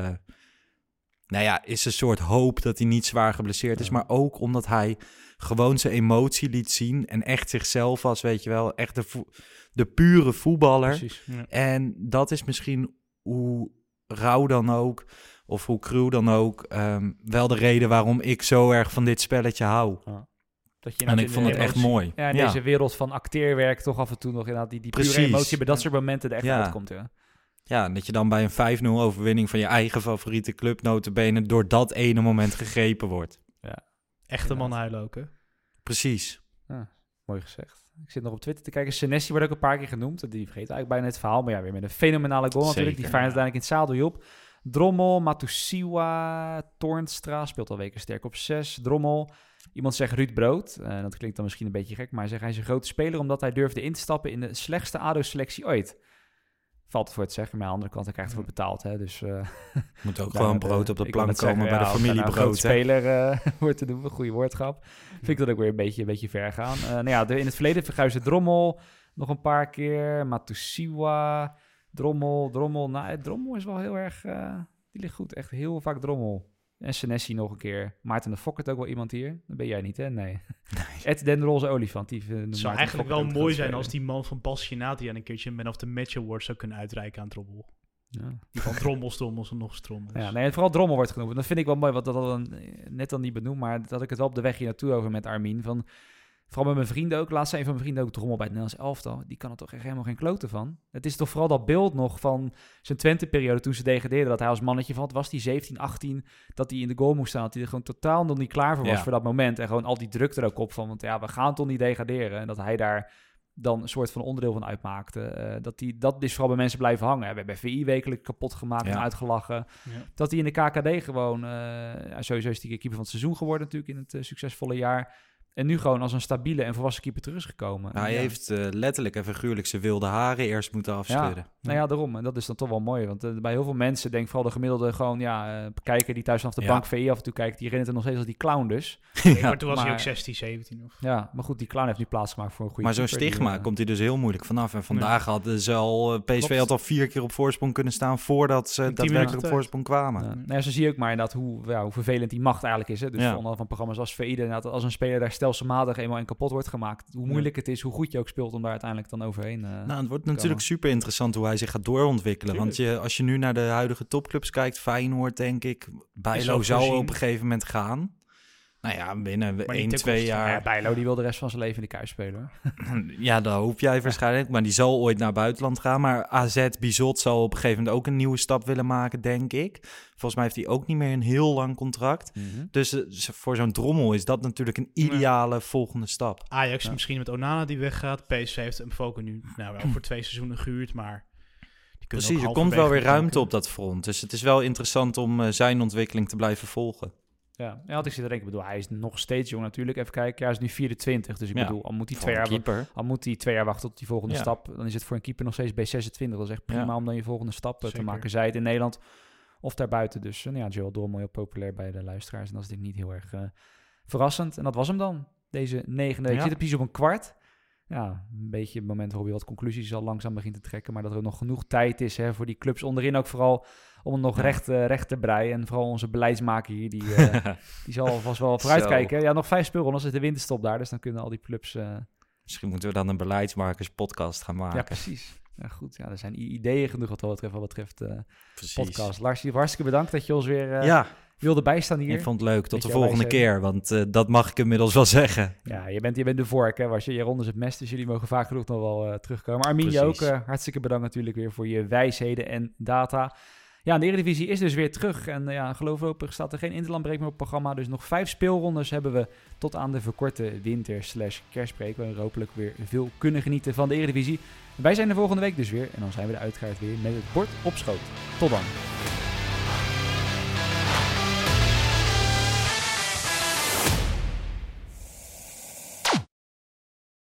nou ja, is een soort hoop dat hij niet zwaar geblesseerd is, ja. Maar ook omdat hij gewoon zijn emotie liet zien en echt zichzelf was, weet je wel, echt de, vo- de pure voetballer. Precies, ja. En dat is misschien hoe rauw dan ook, of hoe cruw dan ook, um, wel de reden waarom ik zo erg van dit spelletje hou. Ja. Dat je en ik vond het echt mooi. Ja, in ja. deze wereld van acteerwerk toch af en toe nog inderdaad die, die pure Precies. emotie bij dat soort momenten er echt Ja. uitkomt. Ja. Ja, en dat je dan bij een vijf nul overwinning van je eigen favoriete club notabene door dat ene moment gegrepen wordt. Echte man huilen ook, hè? Precies. Ja, mooi gezegd. Ik zit nog op Twitter te kijken. Senesi wordt ook een paar keer genoemd. Die vergeet eigenlijk bijna het verhaal. Maar ja, weer met een fenomenale goal natuurlijk. Die Zeker, Feyenoord uiteindelijk in het zadel hielp. Drommel, Matusiwa, Toornstra speelt al weken sterk op zes. Drommel. Iemand zegt Ruud Brood. Uh, dat klinkt dan misschien een beetje gek. Maar hij zegt hij is een grote speler omdat hij durfde in te stappen in de slechtste A D O-selectie ooit. Valt het voor het zeggen. Maar aan de andere kant, hij krijgt ervoor betaald. Hè? Dus, uh, Moet ook ja, gewoon brood op de ik wil plank net komen zeggen, bij ja, de of hij nou een familiebrood. grote hè? speler uh, wordt te doen. Een goede woordgrap. Vind ik dat ook weer een beetje, een beetje ver gaan. Uh, nou ja, de, in het verleden verguisde Drommel nog een paar keer. Matusiwa, Drommel, Drommel. Nou, Drommel is wel heel erg... Uh, die ligt goed. Echt heel vaak Drommel. En Senesi nog een keer. Maarten de Fokkert ook wel iemand hier. Dat ben jij niet, hè? Nee. nee. Ed Den Roze Olifant. Die, uh, Het zou eigenlijk wel mooi zijn als die man van Bassinati aan een keertje een Man of the Match Award zou kunnen uitreiken aan Drommel. Ja. Die van trommels, trommels en nog trommels. Ja, nee, vooral Drommel wordt genoemd. Dat vind ik wel mooi, wat dat dan net dan niet benoemd, maar dat ik het wel op de weg hier naartoe over met Armin. Van, vooral met mijn vrienden ook. Laatst zei een van mijn vrienden ook Drommel bij het Nederlands elftal. Die kan er toch echt helemaal geen kloten van. Het is toch vooral dat beeld nog van zijn Twente-periode toen ze degradeerden. Dat hij als mannetje van, was die zeventien, achttien, dat hij in de goal moest staan. Dat hij er gewoon totaal nog niet klaar voor was ja. voor dat moment. En gewoon al die druk er ook op van, want ja, we gaan toch niet degraderen. En dat hij daar dan een soort van onderdeel van uitmaakte. Uh, dat, die, dat is vooral bij mensen blijven hangen. We hebben V I wekelijk kapot gemaakt Ja. en uitgelachen. Ja. Dat hij in de K K D gewoon... Uh, ja, sowieso is hij keeper van het seizoen geworden natuurlijk in het uh, succesvolle jaar. En nu gewoon als een stabiele en volwassen keeper terug is gekomen. Nou, hij ja. heeft uh, letterlijk en figuurlijk zijn wilde haren eerst moeten afschudden. Ja. Nou ja, daarom. En dat is dan toch wel mooi. Want uh, bij heel veel mensen, denk vooral de gemiddelde gewoon, ja, uh, kijker die thuis vanaf de ja. bank V I af en toe kijkt, die herinnert er nog steeds als die clown dus. ja, maar toen was maar, hij ook zestien, zeventien. Of... Ja, maar goed, die clown heeft nu plaatsgemaakt voor een goede Maar zo'n keeper, stigma die, uh, komt hij dus heel moeilijk vanaf. En vandaag nee. hadden ze al, uh, P S V Klopt. had al vier keer op voorsprong kunnen staan voordat ze daadwerkelijk op voorsprong kwamen. Ja. Nou ja, zo zie je ook maar inderdaad hoe, ja, hoe vervelend die macht eigenlijk is. Hè? Dus Ja. van, van programma's als V I, inderdaad, als een speler daar stelselmatig eenmaal in kapot wordt gemaakt, hoe moeilijk het is, hoe goed je ook speelt om daar uiteindelijk dan overheen uh, Nou, het wordt te natuurlijk komen. super interessant hoe hij zich gaat doorontwikkelen. Tuurlijk. Want je, als je nu naar de huidige topclubs kijkt, Feyenoord denk ik, Bijlo ook zou voorzien. op een gegeven moment gaan. Nou ja, binnen Maar die één, toekomst- twee jaar. Ja, Bijlo die wil de rest van zijn leven in de Kuip spelen. Hoor. Ja, dat hoop jij waarschijnlijk. Maar die zal ooit naar buitenland gaan. Maar A Z Bizot zal op een gegeven moment ook een nieuwe stap willen maken, denk ik. Volgens mij heeft hij ook niet meer een heel lang contract. Mm-hmm. Dus uh, voor zo'n Drommel is dat natuurlijk een ideale volgende stap. Ajax Ja. misschien met Onana die weggaat. P S V heeft Mfoke nu nou, wel voor twee seizoenen gehuurd, maar... Die kunnen Precies, ook er komt wel weer halverwege ruimte op bedenken. dat front. Dus het is wel interessant om uh, zijn ontwikkeling te blijven volgen. Ja, ja, had ik zit te denken, ik bedoel, hij is nog steeds jong natuurlijk. Even kijken, ja, hij is nu vierentwintig, dus ik Ja. bedoel, al moet hij Voor twee een jaar, keeper. al moet hij twee jaar wachten tot die volgende Ja. stap, dan is het voor een keeper nog steeds B zesentwintig. Dat is echt prima Ja. om dan je volgende stap uh, te Zeker. maken, zij het in Nederland of daarbuiten. Dus uh, ja, Joel Drommel heel populair bij de luisteraars en dat is denk ik niet heel erg uh, verrassend. En dat was hem dan, deze negende. Ik Ja. zit er precies op een kwart. Ja, een beetje het moment waarop je wat conclusies al langzaam begint te trekken, maar dat er ook nog genoeg tijd is hè, voor die clubs onderin ook vooral om het nog Ja. recht, uh, recht te breien. En vooral onze beleidsmaker hier, die, uh, die zal vast wel vooruitkijken. Ja, nog vijf speelrondes is de winterstop daar, dus dan kunnen al die clubs... Uh... Misschien moeten we dan een beleidsmakers podcast gaan maken. Ja, precies. Ja, goed. Ja, er zijn i- ideeën genoeg wat dat betreft, wat betreft uh, Precies. podcast. Lars, hartstikke bedankt dat je ons weer uh, Ja, wilde bijstaan hier. ik vond het leuk. Tot Met de jouw volgende wijsheden. keer, want uh, dat mag ik inmiddels wel zeggen. Ja, je bent, je bent de vork, hè. Was je, je ronde is het mes, dus jullie mogen vaak genoeg nog wel uh, terugkomen. Armin, je ook Precies. uh, hartstikke bedankt natuurlijk weer voor je wijsheden en data. Ja, de Eredivisie is dus weer terug. En uh, ja, geloofwaardig staat er geen interlandbreek meer op het programma. Dus nog vijf speelrondes hebben we tot aan de verkorte winter slash kerstbreek. Waar we hopelijk weer veel kunnen genieten van de Eredivisie. Wij zijn er volgende week dus weer. En dan zijn we er uiteraard weer met het bord op schoot. Tot dan.